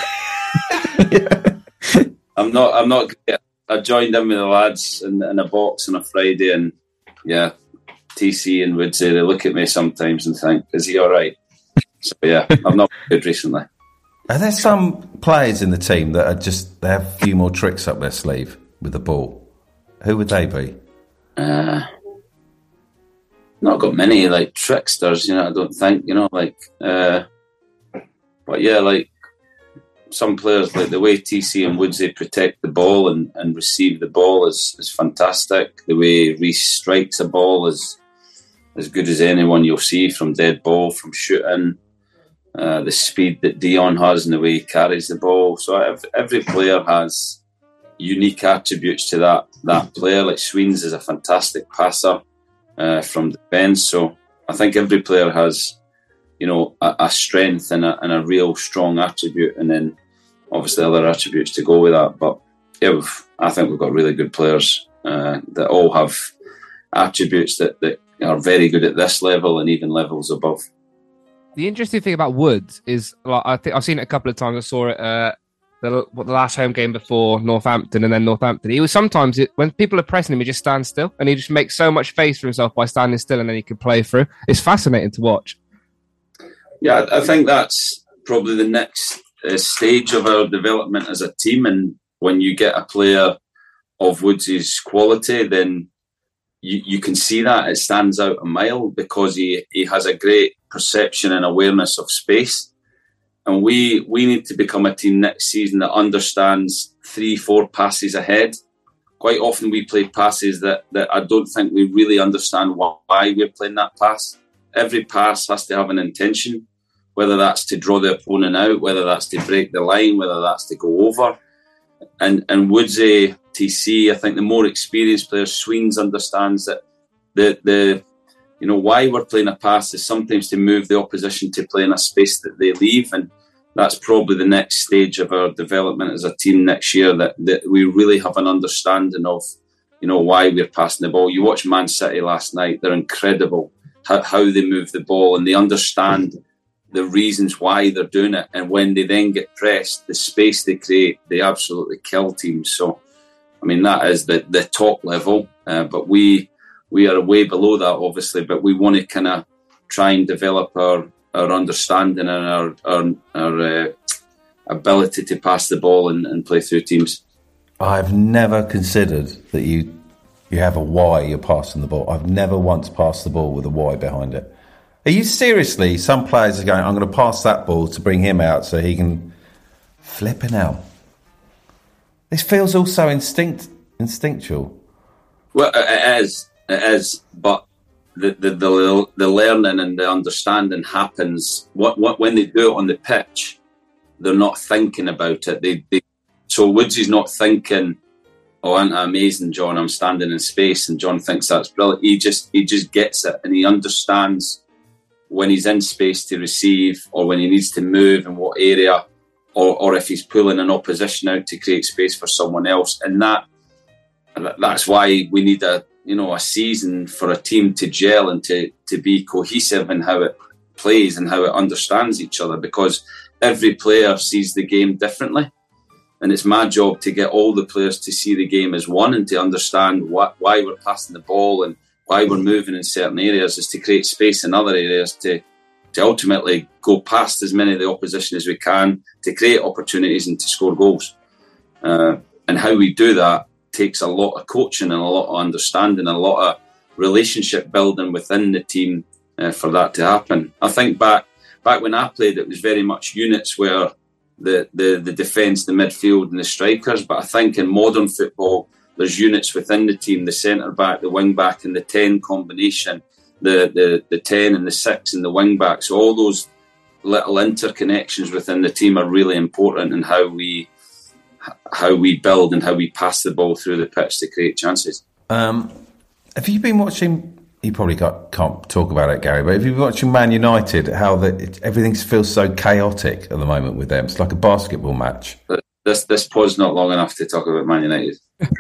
I'm not. I'm not. I joined in with the lads in, in a box on a Friday, and yeah, T C and Woodsy, they look at me sometimes and think, "Is he all right?" So yeah, I've not been good recently. Are there some players in the team that are just, they have a few more tricks up their sleeve with the ball? Who would they be? Uh, not got many like tricksters, you know. I don't think, you know, like. Uh, but yeah, like some players, like the way T C and Woodsy protect the ball and, and receive the ball is is fantastic. The way Reece strikes a ball is as good as anyone you'll see, from dead ball, from shooting. Uh, the speed that Dion has and the way he carries the ball. So every, every player has unique attributes to that that player. Like Sweens is a fantastic passer uh, from defence. So I think every player has, you know, a, a strength and a, and a real strong attribute, and then obviously other attributes to go with that. But yeah, we've, I think we've got really good players uh, that all have attributes that, that are very good at this level and even levels above. The interesting thing about Woods is, like, I think I've seen it a couple of times. I saw it uh, the, what, the last home game before Northampton, and then Northampton. He was sometimes it, when people are pressing him, he just stands still, and he just makes so much space for himself by standing still, and then he can play through. It's fascinating to watch. Yeah, I think that's probably the next uh, stage of our development as a team. And when you get a player of Woods' quality, then you, you can see that it stands out a mile, because he, he has a great perception and awareness of space. And we we need to become a team next season that understands three, four passes ahead. Quite often we play passes that, that I don't think we really understand why we're playing that pass. Every pass has to have an intention, whether that's to draw the opponent out, whether that's to break the line, whether that's to go over. And and Woodsy, T C, I think the more experienced players, Sweens understands that the the you know why we're playing a pass is sometimes to move the opposition to play in a space that they leave, and that's probably the next stage of our development as a team next year, that, that we really have an understanding of, you know, why we're passing the ball. You watch Man City last night, they're incredible how, how they move the ball, and they understand the reasons why they're doing it. And when they then get pressed, the space they create, they absolutely kill teams. So, I mean, that is the, the top level, uh, but we we are way below that, obviously, but we want to kind of try and develop our, our understanding and our, our, our uh, ability to pass the ball and, and play through teams. I've never considered that you you have a why you're passing the ball. I've never once passed the ball with a why behind it. Are you seriously? Some players are going, I'm going to pass that ball to bring him out so he can flip it out. This feels all so instinct instinctual. Well, it is, it is, but the the the, the learning and the understanding happens. What what when they do it on the pitch, they're not thinking about it. They, they so Woodsy's not thinking, "Oh, isn't that amazing, John? I'm standing in space," and John thinks that's brilliant. He just he just gets it, and he understands when he's in space to receive, or when he needs to move in what area, or or if he's pulling an opposition out to create space for someone else. And that that's why we need a you know a season for a team to gel and to to be cohesive in how it plays and how it understands each other, because every player sees the game differently. And it's my job to get all the players to see the game as one and to understand what, why we're passing the ball and why we're moving in certain areas, is to create space in other areas to, to ultimately go past as many of the opposition as we can, to create opportunities and to score goals. Uh, and how we do that takes a lot of coaching and a lot of understanding and a lot of relationship building within the team uh, for that to happen. I think back back when I played, it was very much units where the, the, the defence, the midfield and the strikers. But I think in modern football, there's units within the team, the centre-back, the wing-back and the ten combination, the, the, the ten and the six and the wing-back. So all those little interconnections within the team are really important in how we how we build and how we pass the ball through the pitch to create chances. Um, have you been watching... You probably got, can't talk about it, Gary, but if you're watching Man United, how the, it, everything feels so chaotic at the moment with them. It's like a basketball match. But this this pod's not long enough to talk about Man United.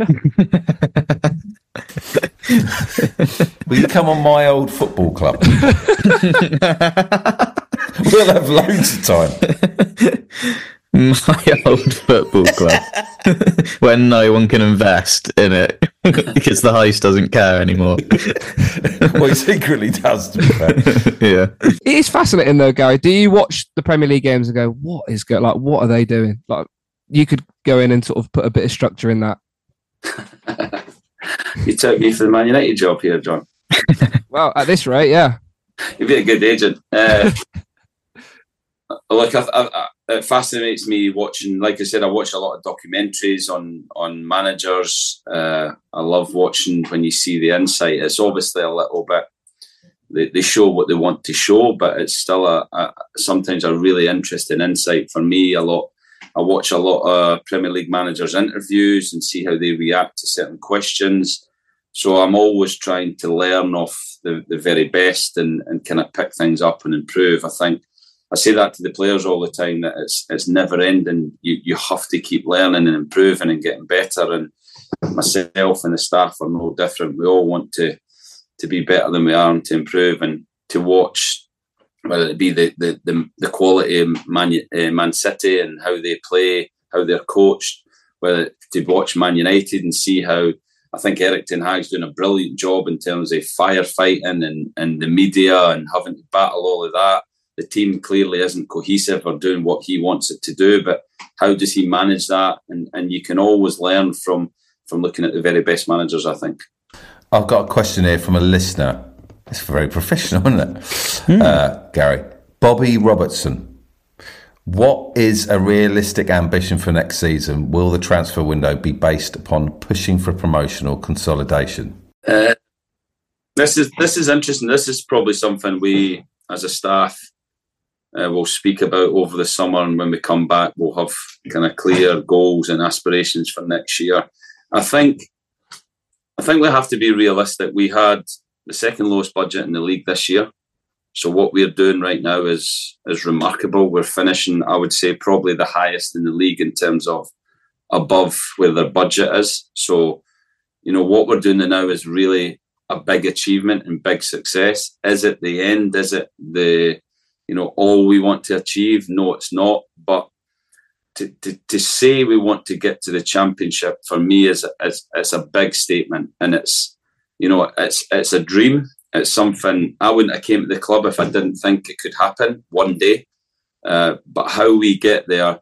Will you come on my old football club? We'll have loads of time. My old football club, when no one can invest in it because the host doesn't care anymore. Well, he secretly does, to be fair. Yeah, it is fascinating though, Gary. Do you watch the Premier League games and go, "What is go like? What are they doing?" Like, you could go in and sort of put a bit of structure in that. You took me for the Man United job here, John. Well, at this rate, yeah, you'd be a good agent. Uh, Like I, I, it fascinates me watching. Like I said, I watch a lot of documentaries on on managers. Uh, I love watching when you see the insight. It's obviously a little bit. They, they show what they want to show, but it's still a, a sometimes a really interesting insight for me. A lot. I watch a lot of Premier League managers' interviews and see how they react to certain questions. So I'm always trying to learn off the, the very best and, and kind of pick things up and improve. I think. I say that to the players all the time, that it's it's never ending. You you have to keep learning and improving and getting better. And myself and the staff are no different. We all want to to be better than we are and to improve, and to watch, whether it be the the the, the quality of Man, uh, Man City and how they play, how they're coached, whether to watch Man United and see how. I think Erik ten Hag's doing a brilliant job in terms of firefighting and, and the media and having to battle all of that. The team clearly isn't cohesive or doing what he wants it to do, but how does he manage that? And and you can always learn from from looking at the very best managers, I think. I've got a question here from a listener. It's very professional, isn't it? Mm. Uh, Gary. Bobby Robertson. What is a realistic ambition for next season? Will the transfer window be based upon pushing for promotion or consolidation? Uh, this is this is interesting. This is probably something we, as a staff, Uh, we'll speak about over the summer, and when we come back, we'll have kind of clear goals and aspirations for next year. I think, I think we have to be realistic. We had the second lowest budget in the league this year, so what we're doing right now is is remarkable. We're finishing, I would say, probably the highest in the league in terms of above where their budget is. So, you know, what we're doing now is really a big achievement and big success. Is it the end? Is it the You know, all we want to achieve? No, it's not. But to, to, to say we want to get to the championship, for me, is, is it's a big statement, and it's, you know, it's it's a dream. It's something I wouldn't have came to the club if I didn't think it could happen one day. Uh, but how we get there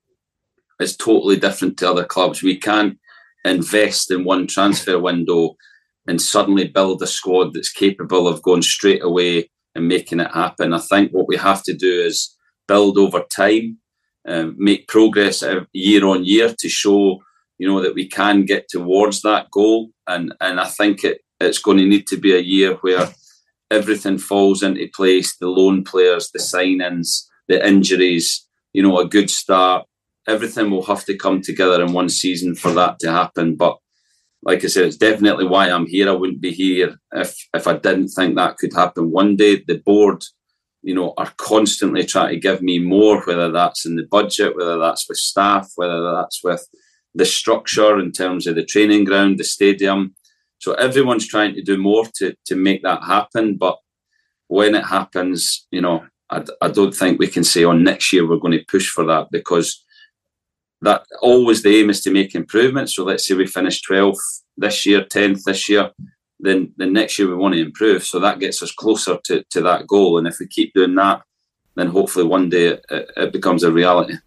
is totally different to other clubs. We can't invest in one transfer window and suddenly build a squad that's capable of going straight away and making it happen. I think what we have to do is build over time, um, make progress year on year to show you know, that we can get towards that goal. And and I think it it's going to need to be a year where everything falls into place, the loan players, the signings, the injuries, you know, a good start. Everything will have to come together in one season for that to happen. But like I said, it's definitely why I'm here. I wouldn't be here if if I didn't think that could happen one day. The board, you know, are constantly trying to give me more, whether that's in the budget, whether that's with staff, whether that's with the structure in terms of the training ground, the stadium. So everyone's trying to do more to, to make that happen. But when it happens, you know, I, I don't think we can say, oh, next year we're going to push for that, because that always the aim is to make improvements. So let's say we finish twelfth this year, tenth this year, then, then next year we want to improve. So that gets us closer to, to that goal. And if we keep doing that, then hopefully one day it, it becomes a reality.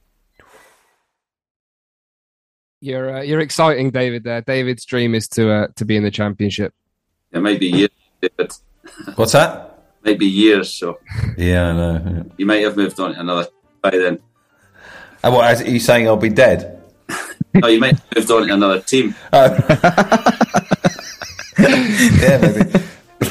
You're uh, you're exciting, David. There, David's dream is to uh, to be in the Championship. It might be years, David. What's that? Might be years. So yeah, I know. Yeah. You might have moved on to another by then. And what are you saying? I'll be dead? No, you might have moved on to another team. Oh. Yeah, maybe.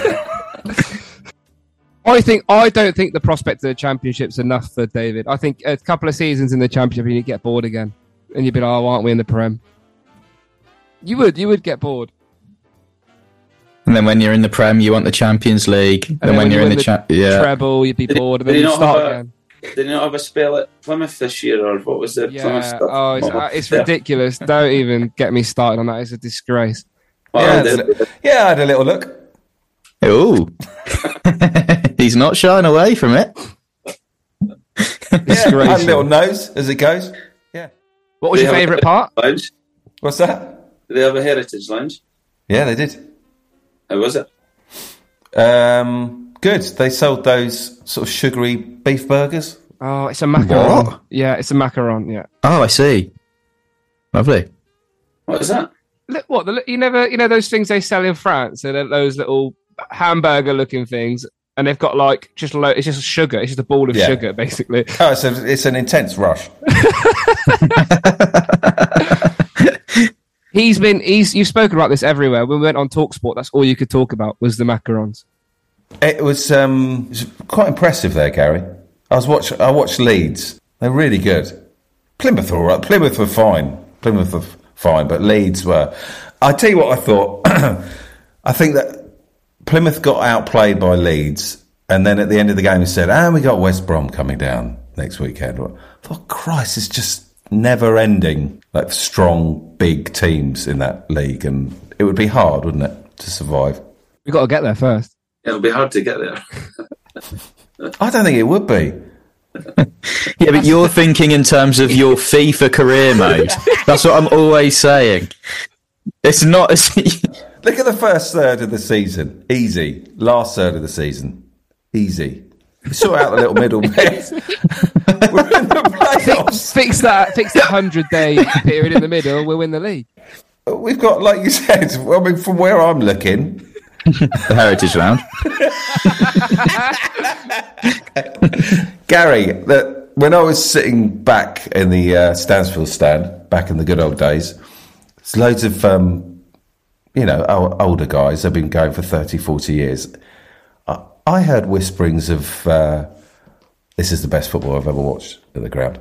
I think I don't think the prospect of the Championship's enough for David. I think a couple of seasons in the Championship and you get bored again. And you'd be like, oh, aren't we in the Prem? You would, you would get bored. And then when you're in the Prem, you want the Champions League. And then, when, when you're in the, the cha- yeah. treble, you'd be did, bored, and then you start a, again. Did you not have a spell at Plymouth this year, or what was the yeah. Plymouth stuff? Oh, it's, uh, it's ridiculous. Don't even get me started on that. It's a disgrace. Yeah, yeah, yeah, I had a little look. Oh, he's not shying away from it. Yeah, I had a little nose as it goes. Yeah. What was your favourite part? Lounge? What's that? Did they have a heritage lounge? Yeah, they did. How was it? Um, good. They sold those sort of sugary beef burgers. Oh, it's a macaron. What? Yeah, it's a macaron. Yeah. Oh, I see. Lovely. What is that? Look, what the, you never, you know, those things they sell in France. So they're those little hamburger-looking things, and they've got like just lo- it's just sugar. It's just a ball of yeah. sugar, basically. Oh, it's a, it's an intense rush. He's been. He's. You've spoken about this everywhere. When we went on TalkSport, that's all you could talk about was the macarons. It was, um, it was quite impressive there, Gary. I was watch. I watched Leeds. They're really good. Plymouth were all right. Plymouth were fine. Plymouth were fine, but Leeds were. I tell you what, I thought. I think that Plymouth got outplayed by Leeds, and then at the end of the game, he said, "And ah, we got West Brom coming down next weekend." I thought, Christ, it's just never ending, like strong, big teams in that league, and it would be hard, wouldn't it, to survive? We've got to get there first. It'll be hard to get there. I don't think it would be. Yeah, but you're thinking in terms of your FIFA career mode. That's what I'm always saying. It's not as... Look at the first third of the season. Easy. Last third of the season. Easy. Sort out the little middle bit. We're in the playoffs. Fix, fix that. Fix that hundred-day period in the middle. We'll win the league. We've got, like you said. I mean, from where I'm looking, the Heritage Lounge. Gary, that when I was sitting back in the uh, Stansfield stand back in the good old days, there's loads of um, you know older guys. They've been going for thirty, forty years. I heard whisperings of uh, this is the best football I've ever watched at the ground.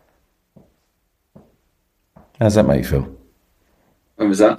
How does that make you feel? When was that?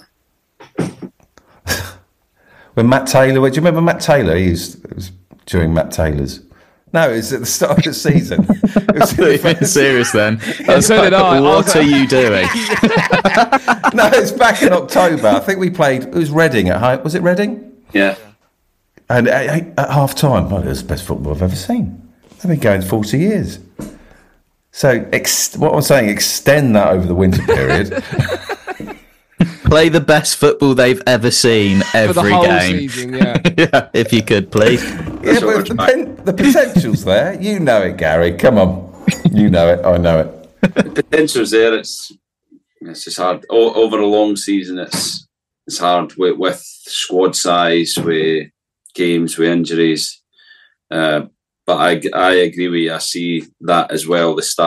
When Matt Taylor, do you remember Matt Taylor? He used, it was during Matt Taylor's. No, it was at the start of the season. It was the serious then. Yeah, so did I. What are you doing? No, it's back in October. I think we played, it was Reading at home. Was it Reading? Yeah. And at, at half time, well, it was the best football I've ever seen. They've been going forty years. So, ex- what I'm saying, extend that over the winter period. Play the best football they've ever seen every For the whole game. Season, yeah. Yeah, if you could, please. Yeah, but the, pen, the potential's there. You know it, Gary. Come on. You know it. I know it. The potential's there. It's it's just hard. O- over a long season, it's it's hard with, with squad size, with games, with injuries. Uh, but I, I agree with you. I see that as well. The start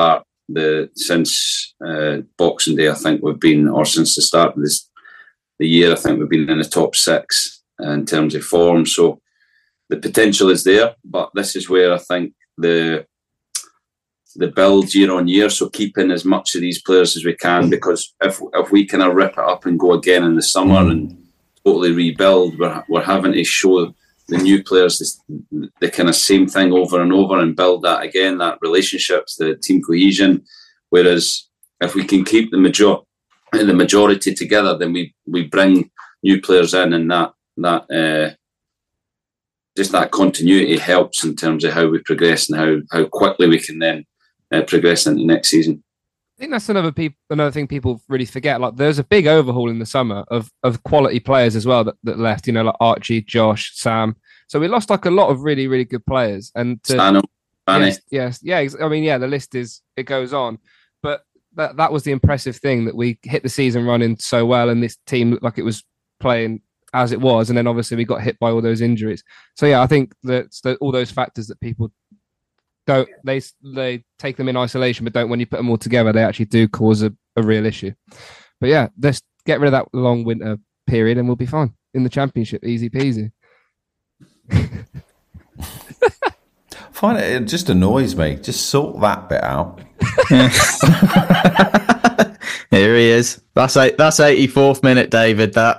The since uh, Boxing Day, I think we've been, or since the start of this the year, I think we've been in the top six in terms of form. So the potential is there, but this is where I think the the build year on year. So keeping as much of these players as we can, because if if we kind of rip it up and go again in the summer and totally rebuild, we're we're having to show the new players this, the kind of same thing over and over and build that again, that relationships, the team cohesion. Whereas if we can keep the major the majority together, then we we bring new players in, and that that uh, just that continuity helps in terms of how we progress and how how quickly we can then uh, progress into next season. I think that's another peop- another thing people really forget. Like, there's a big overhaul in the summer of of quality players as well that, that left. You know, like Archie, Josh, Sam. So we lost like a lot of really really good players. And to, Stano, yes, yes, yeah. I mean, yeah, the list is it goes on, but that that was the impressive thing, that we hit the season running so well, and this team looked like it was playing as it was, and then obviously we got hit by all those injuries. So yeah, I think that the, all those factors that people don't they they take them in isolation, but don't when you put them all together, they actually do cause a, a real issue. But yeah, let's get rid of that long winter period, and we'll be fine in the championship, easy peasy. Find it, it just annoys me. Just sort that bit out. Here he is. That's eight, that's eighty-fourth minute, David. That.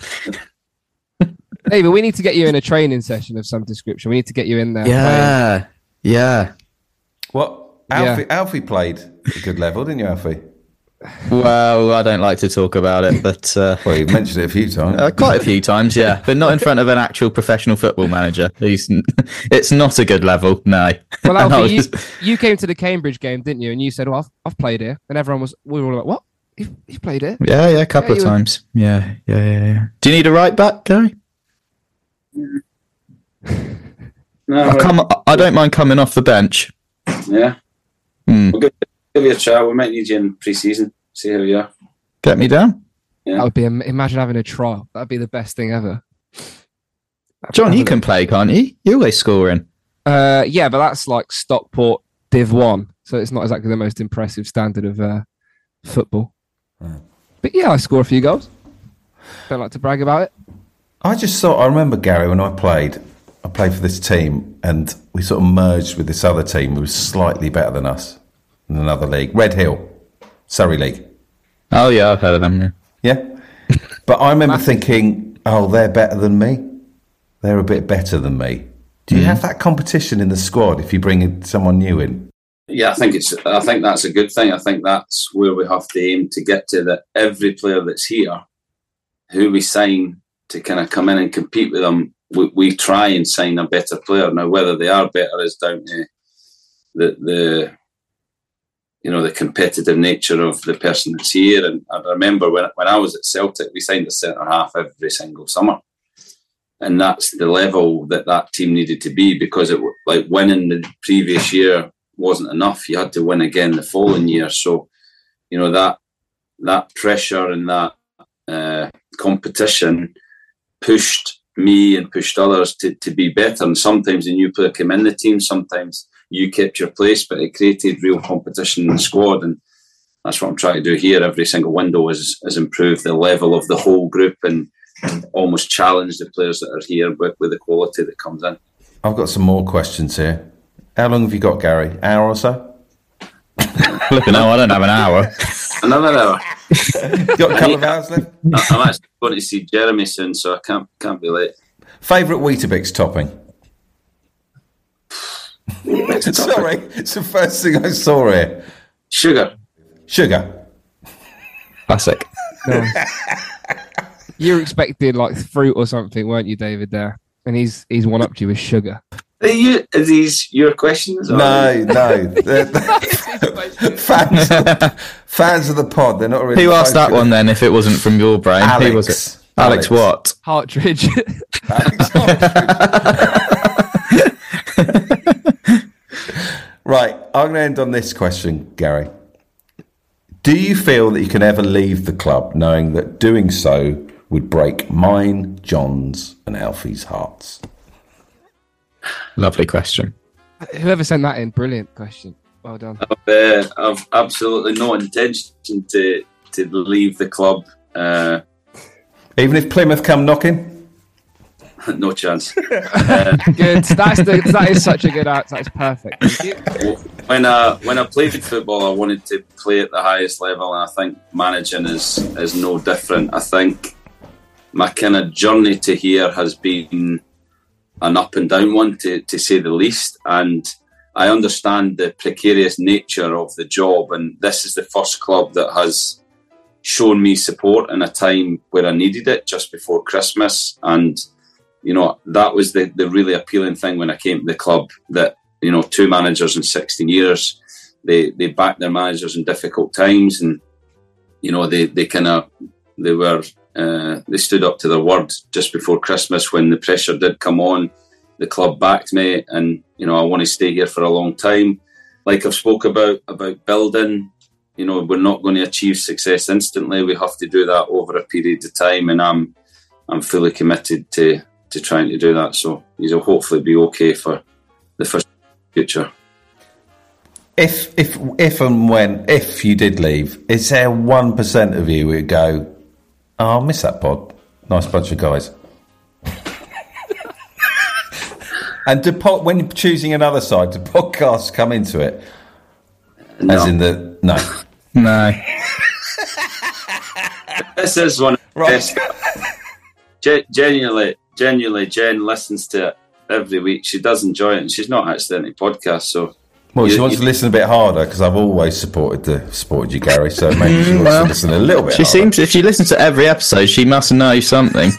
David, we need to get you in a training session of some description. We need to get you in there. Yeah, playing. yeah. Well, Alfie, Yeah. Alfie played a good level, didn't you, Alfie? Well, I don't like to talk about it, but uh, Well, you mentioned it a few times. uh, quite a few times, yeah. But not in front of an actual professional football manager. He's, it's not a good level, no. Well, And I Alfie, was- you, you came to the Cambridge game, didn't you? And you said, "Well, I've, I've played here," and everyone was, we were all like, "What? You've, you've played here?" Yeah, yeah, a couple Yeah, of you were- times. Yeah, yeah, yeah, yeah. Do you need a right back, Gary? No, I'll come, I don't mind coming off the bench. yeah, Hmm. we'll give, give you a chat. We might need you in pre-season. See how you are. Get me down. That would be am- imagine having a trial. That'd be the best thing ever. John, you can play, can't you? You're always scoring. Uh, yeah, but that's like Stockport Div One, so it's not exactly the most impressive standard of uh, football. Right. But yeah, I score a few goals. Don't like to brag about it. I just thought, I remember, Gary, when I played, I played for this team, and we sort of merged with this other team who was slightly better than us in another league. Red Hill, Surrey League. Oh, yeah, I've heard of them. Yeah. Yeah. But I remember thinking, oh, they're better than me. They're a bit better than me. Do you have that competition in the squad if you bring in someone new in? Yeah, I think it's. I think that's a good thing. I think that's where we have to aim to get to. That every player that's here, who we sign to kind of come in and compete with them, we, we try and sign a better player. Now, whether they are better is down to the the you know the competitive nature of the person that's here. And I remember when when I was at Celtic, we signed a centre half every single summer. And that's the level that that team needed to be, because it like winning the previous year wasn't enough. You had to win again the following year. So, you know, that that pressure and that uh, competition pushed me and pushed others to, to be better. And sometimes a new player came in the team, sometimes you kept your place, but it created real competition in the squad. And that's what I'm trying to do here. Every single window is, is improve the level of the whole group and almost challenge the players that are here with, with the quality that comes in. I've got some more questions here. How long have you got, Gary? Hour or so? Look, no, I don't have an hour. Another hour. Got a couple of hours left? I'm actually going to see Jeremy soon, so I can't can't be late. Favourite Weetabix topping? Sorry, it's the first thing I saw here. Sugar. Sugar. Classic. You were expecting like fruit or something, weren't you, David? There, and he's he's one up to you with sugar. Are, you, are these your questions? Or No, no. They're- they're- fans, fans of the pod, they're not really... Who asked that focused. one then, if it wasn't from your brain? Alex. Who was it? Alex, Alex. what? Partridge. Alex Right, I'm going to end on this question, Gary. Do you feel that you can ever leave the club knowing that doing so would break mine, John's and Alfie's hearts? Lovely question. Whoever sent that in, brilliant question. Well done. I've, uh, I've absolutely no intention to to leave the club. Uh, Even if Plymouth come knocking? No chance. Uh, good. That's the, that is such a good answer. That's perfect. Thank you. When I when I played football, I wanted to play at the highest level, and I think managing is is no different. I think my kind of journey to here has been an up and down one, to, to say the least. And I understand the precarious nature of the job, and this is the first club that has shown me support in a time where I needed it, just before Christmas. And you know, that was the, the really appealing thing when I came to the club, that, you know, two managers in sixteen years, they, they backed their managers in difficult times, and, you know, they, they kind of, they were, uh, they stood up to their word just before Christmas when the pressure did come on. The club backed me, and, you know, I want to stay here for a long time. Like I've spoke about, about building, you know, we're not going to achieve success instantly. We have to do that over a period of time, and I'm, I'm fully committed to, to trying to do that. So you'll hopefully be okay for the first future. If if if and when if you did leave, is there one percent of you who would go, oh, I'll miss that pod? Nice bunch of guys. And do pod, when choosing another side, do podcasts come into it? No. As in the no, No. This is one of the Right. best. Gen- genuinely, genuinely, Jen listens to it every week. She does enjoy it, and she's not actually in any podcast. So, well, you, she wants you, to listen a bit harder because I've always supported the supported you, Gary. So maybe she wants Well, to listen a little bit. She harder. seems, if she listens to every episode, she must know something.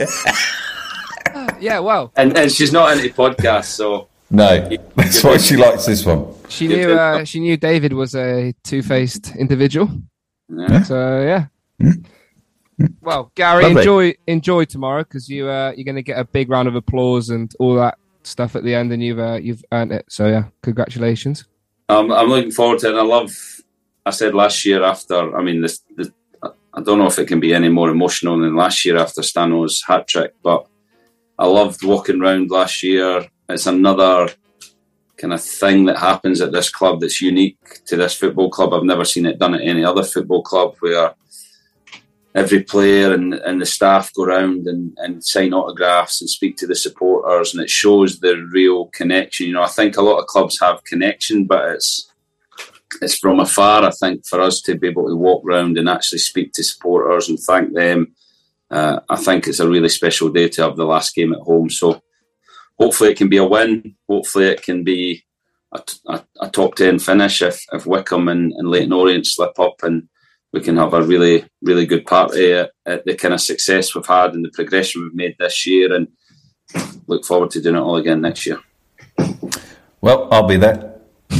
Yeah, well, and and she's not into podcasts. So No, that's why she likes this one. she knew uh, she knew David was a two-faced individual. yeah. So yeah. Well, Gary, Lovely. enjoy enjoy tomorrow, because you uh, you're going to get a big round of applause and all that stuff at the end, and you've uh, you've earned it. So yeah, congratulations. Um, I'm looking forward to it. And I love. I said last year after. I mean, this, this. I don't know if it can be any more emotional than last year after Stano's hat trick, but I loved walking around last year. It's another kind of thing that happens at this club that's unique to this football club. I've never seen it done at any other football club, where every player and, and the staff go around and, and sign autographs and speak to the supporters, and it shows the real connection. You know, I think a lot of clubs have connection, but it's it's from afar. I think for us to be able to walk around and actually speak to supporters and thank them, uh, I think it's a really special day to have the last game at home. So hopefully it can be a win. Hopefully it can be a, a, a top ten finish if, if Wickham and, and Leyton Orient slip up, and we can have a really, really good party at, at the kind of success we've had and the progression we've made this year, and look forward to doing it all again next year. Well, I'll be there.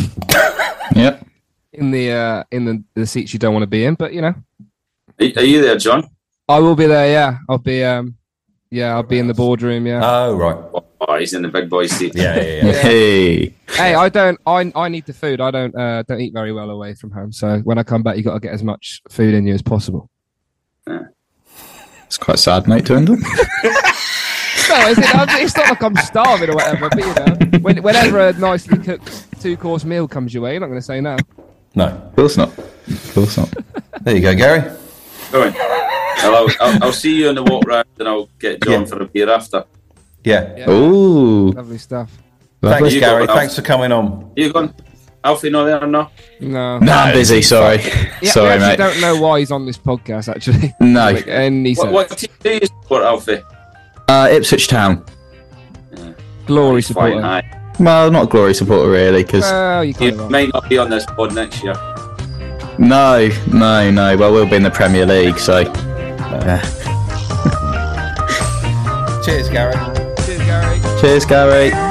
Yep. In the uh, in the, the seats you don't want to be in, but you know, Are, are you there, John? I will be there. Yeah, I'll be. Um, yeah, I'll be in the boardroom. Yeah. Oh, right. Oh, he's in the big boy seat. Yeah, yeah, yeah. Yeah. Hey. Hey, I don't. I I need the food. I don't. Uh, don't eat very well away from home. So when I come back, you got to get as much food in you as possible. It's quite a sad note to end on. No, it's, it's not like I'm starving or whatever. But you know, when, whenever a nicely cooked two course meal comes your way, you're not going to say no. No. Of course not. Of course not. There you go, Gary. All right. I'll, I'll, I'll see you on the walk round, and I'll get John Yeah. for a beer after. Yeah. Yeah. Ooh. Lovely stuff. Thanks, You Gary. go, Thanks for coming on. You going? Alfie not there or no? No. No, I'm busy. Sorry. Yeah, Sorry, we actually mate. don't know why he's on this podcast. Actually, No. Like, any What, sense. what team do you support, Alfie? Uh, Ipswich Town. Glory Fine, supporter. aye. Well, not glory supporter really, because Well, you You kind of might not be on this pod next year. no, no, no. Well, we'll be in the Premier League, so. Uh, Cheers, Gary. Cheers, Gary. cheers, Gary.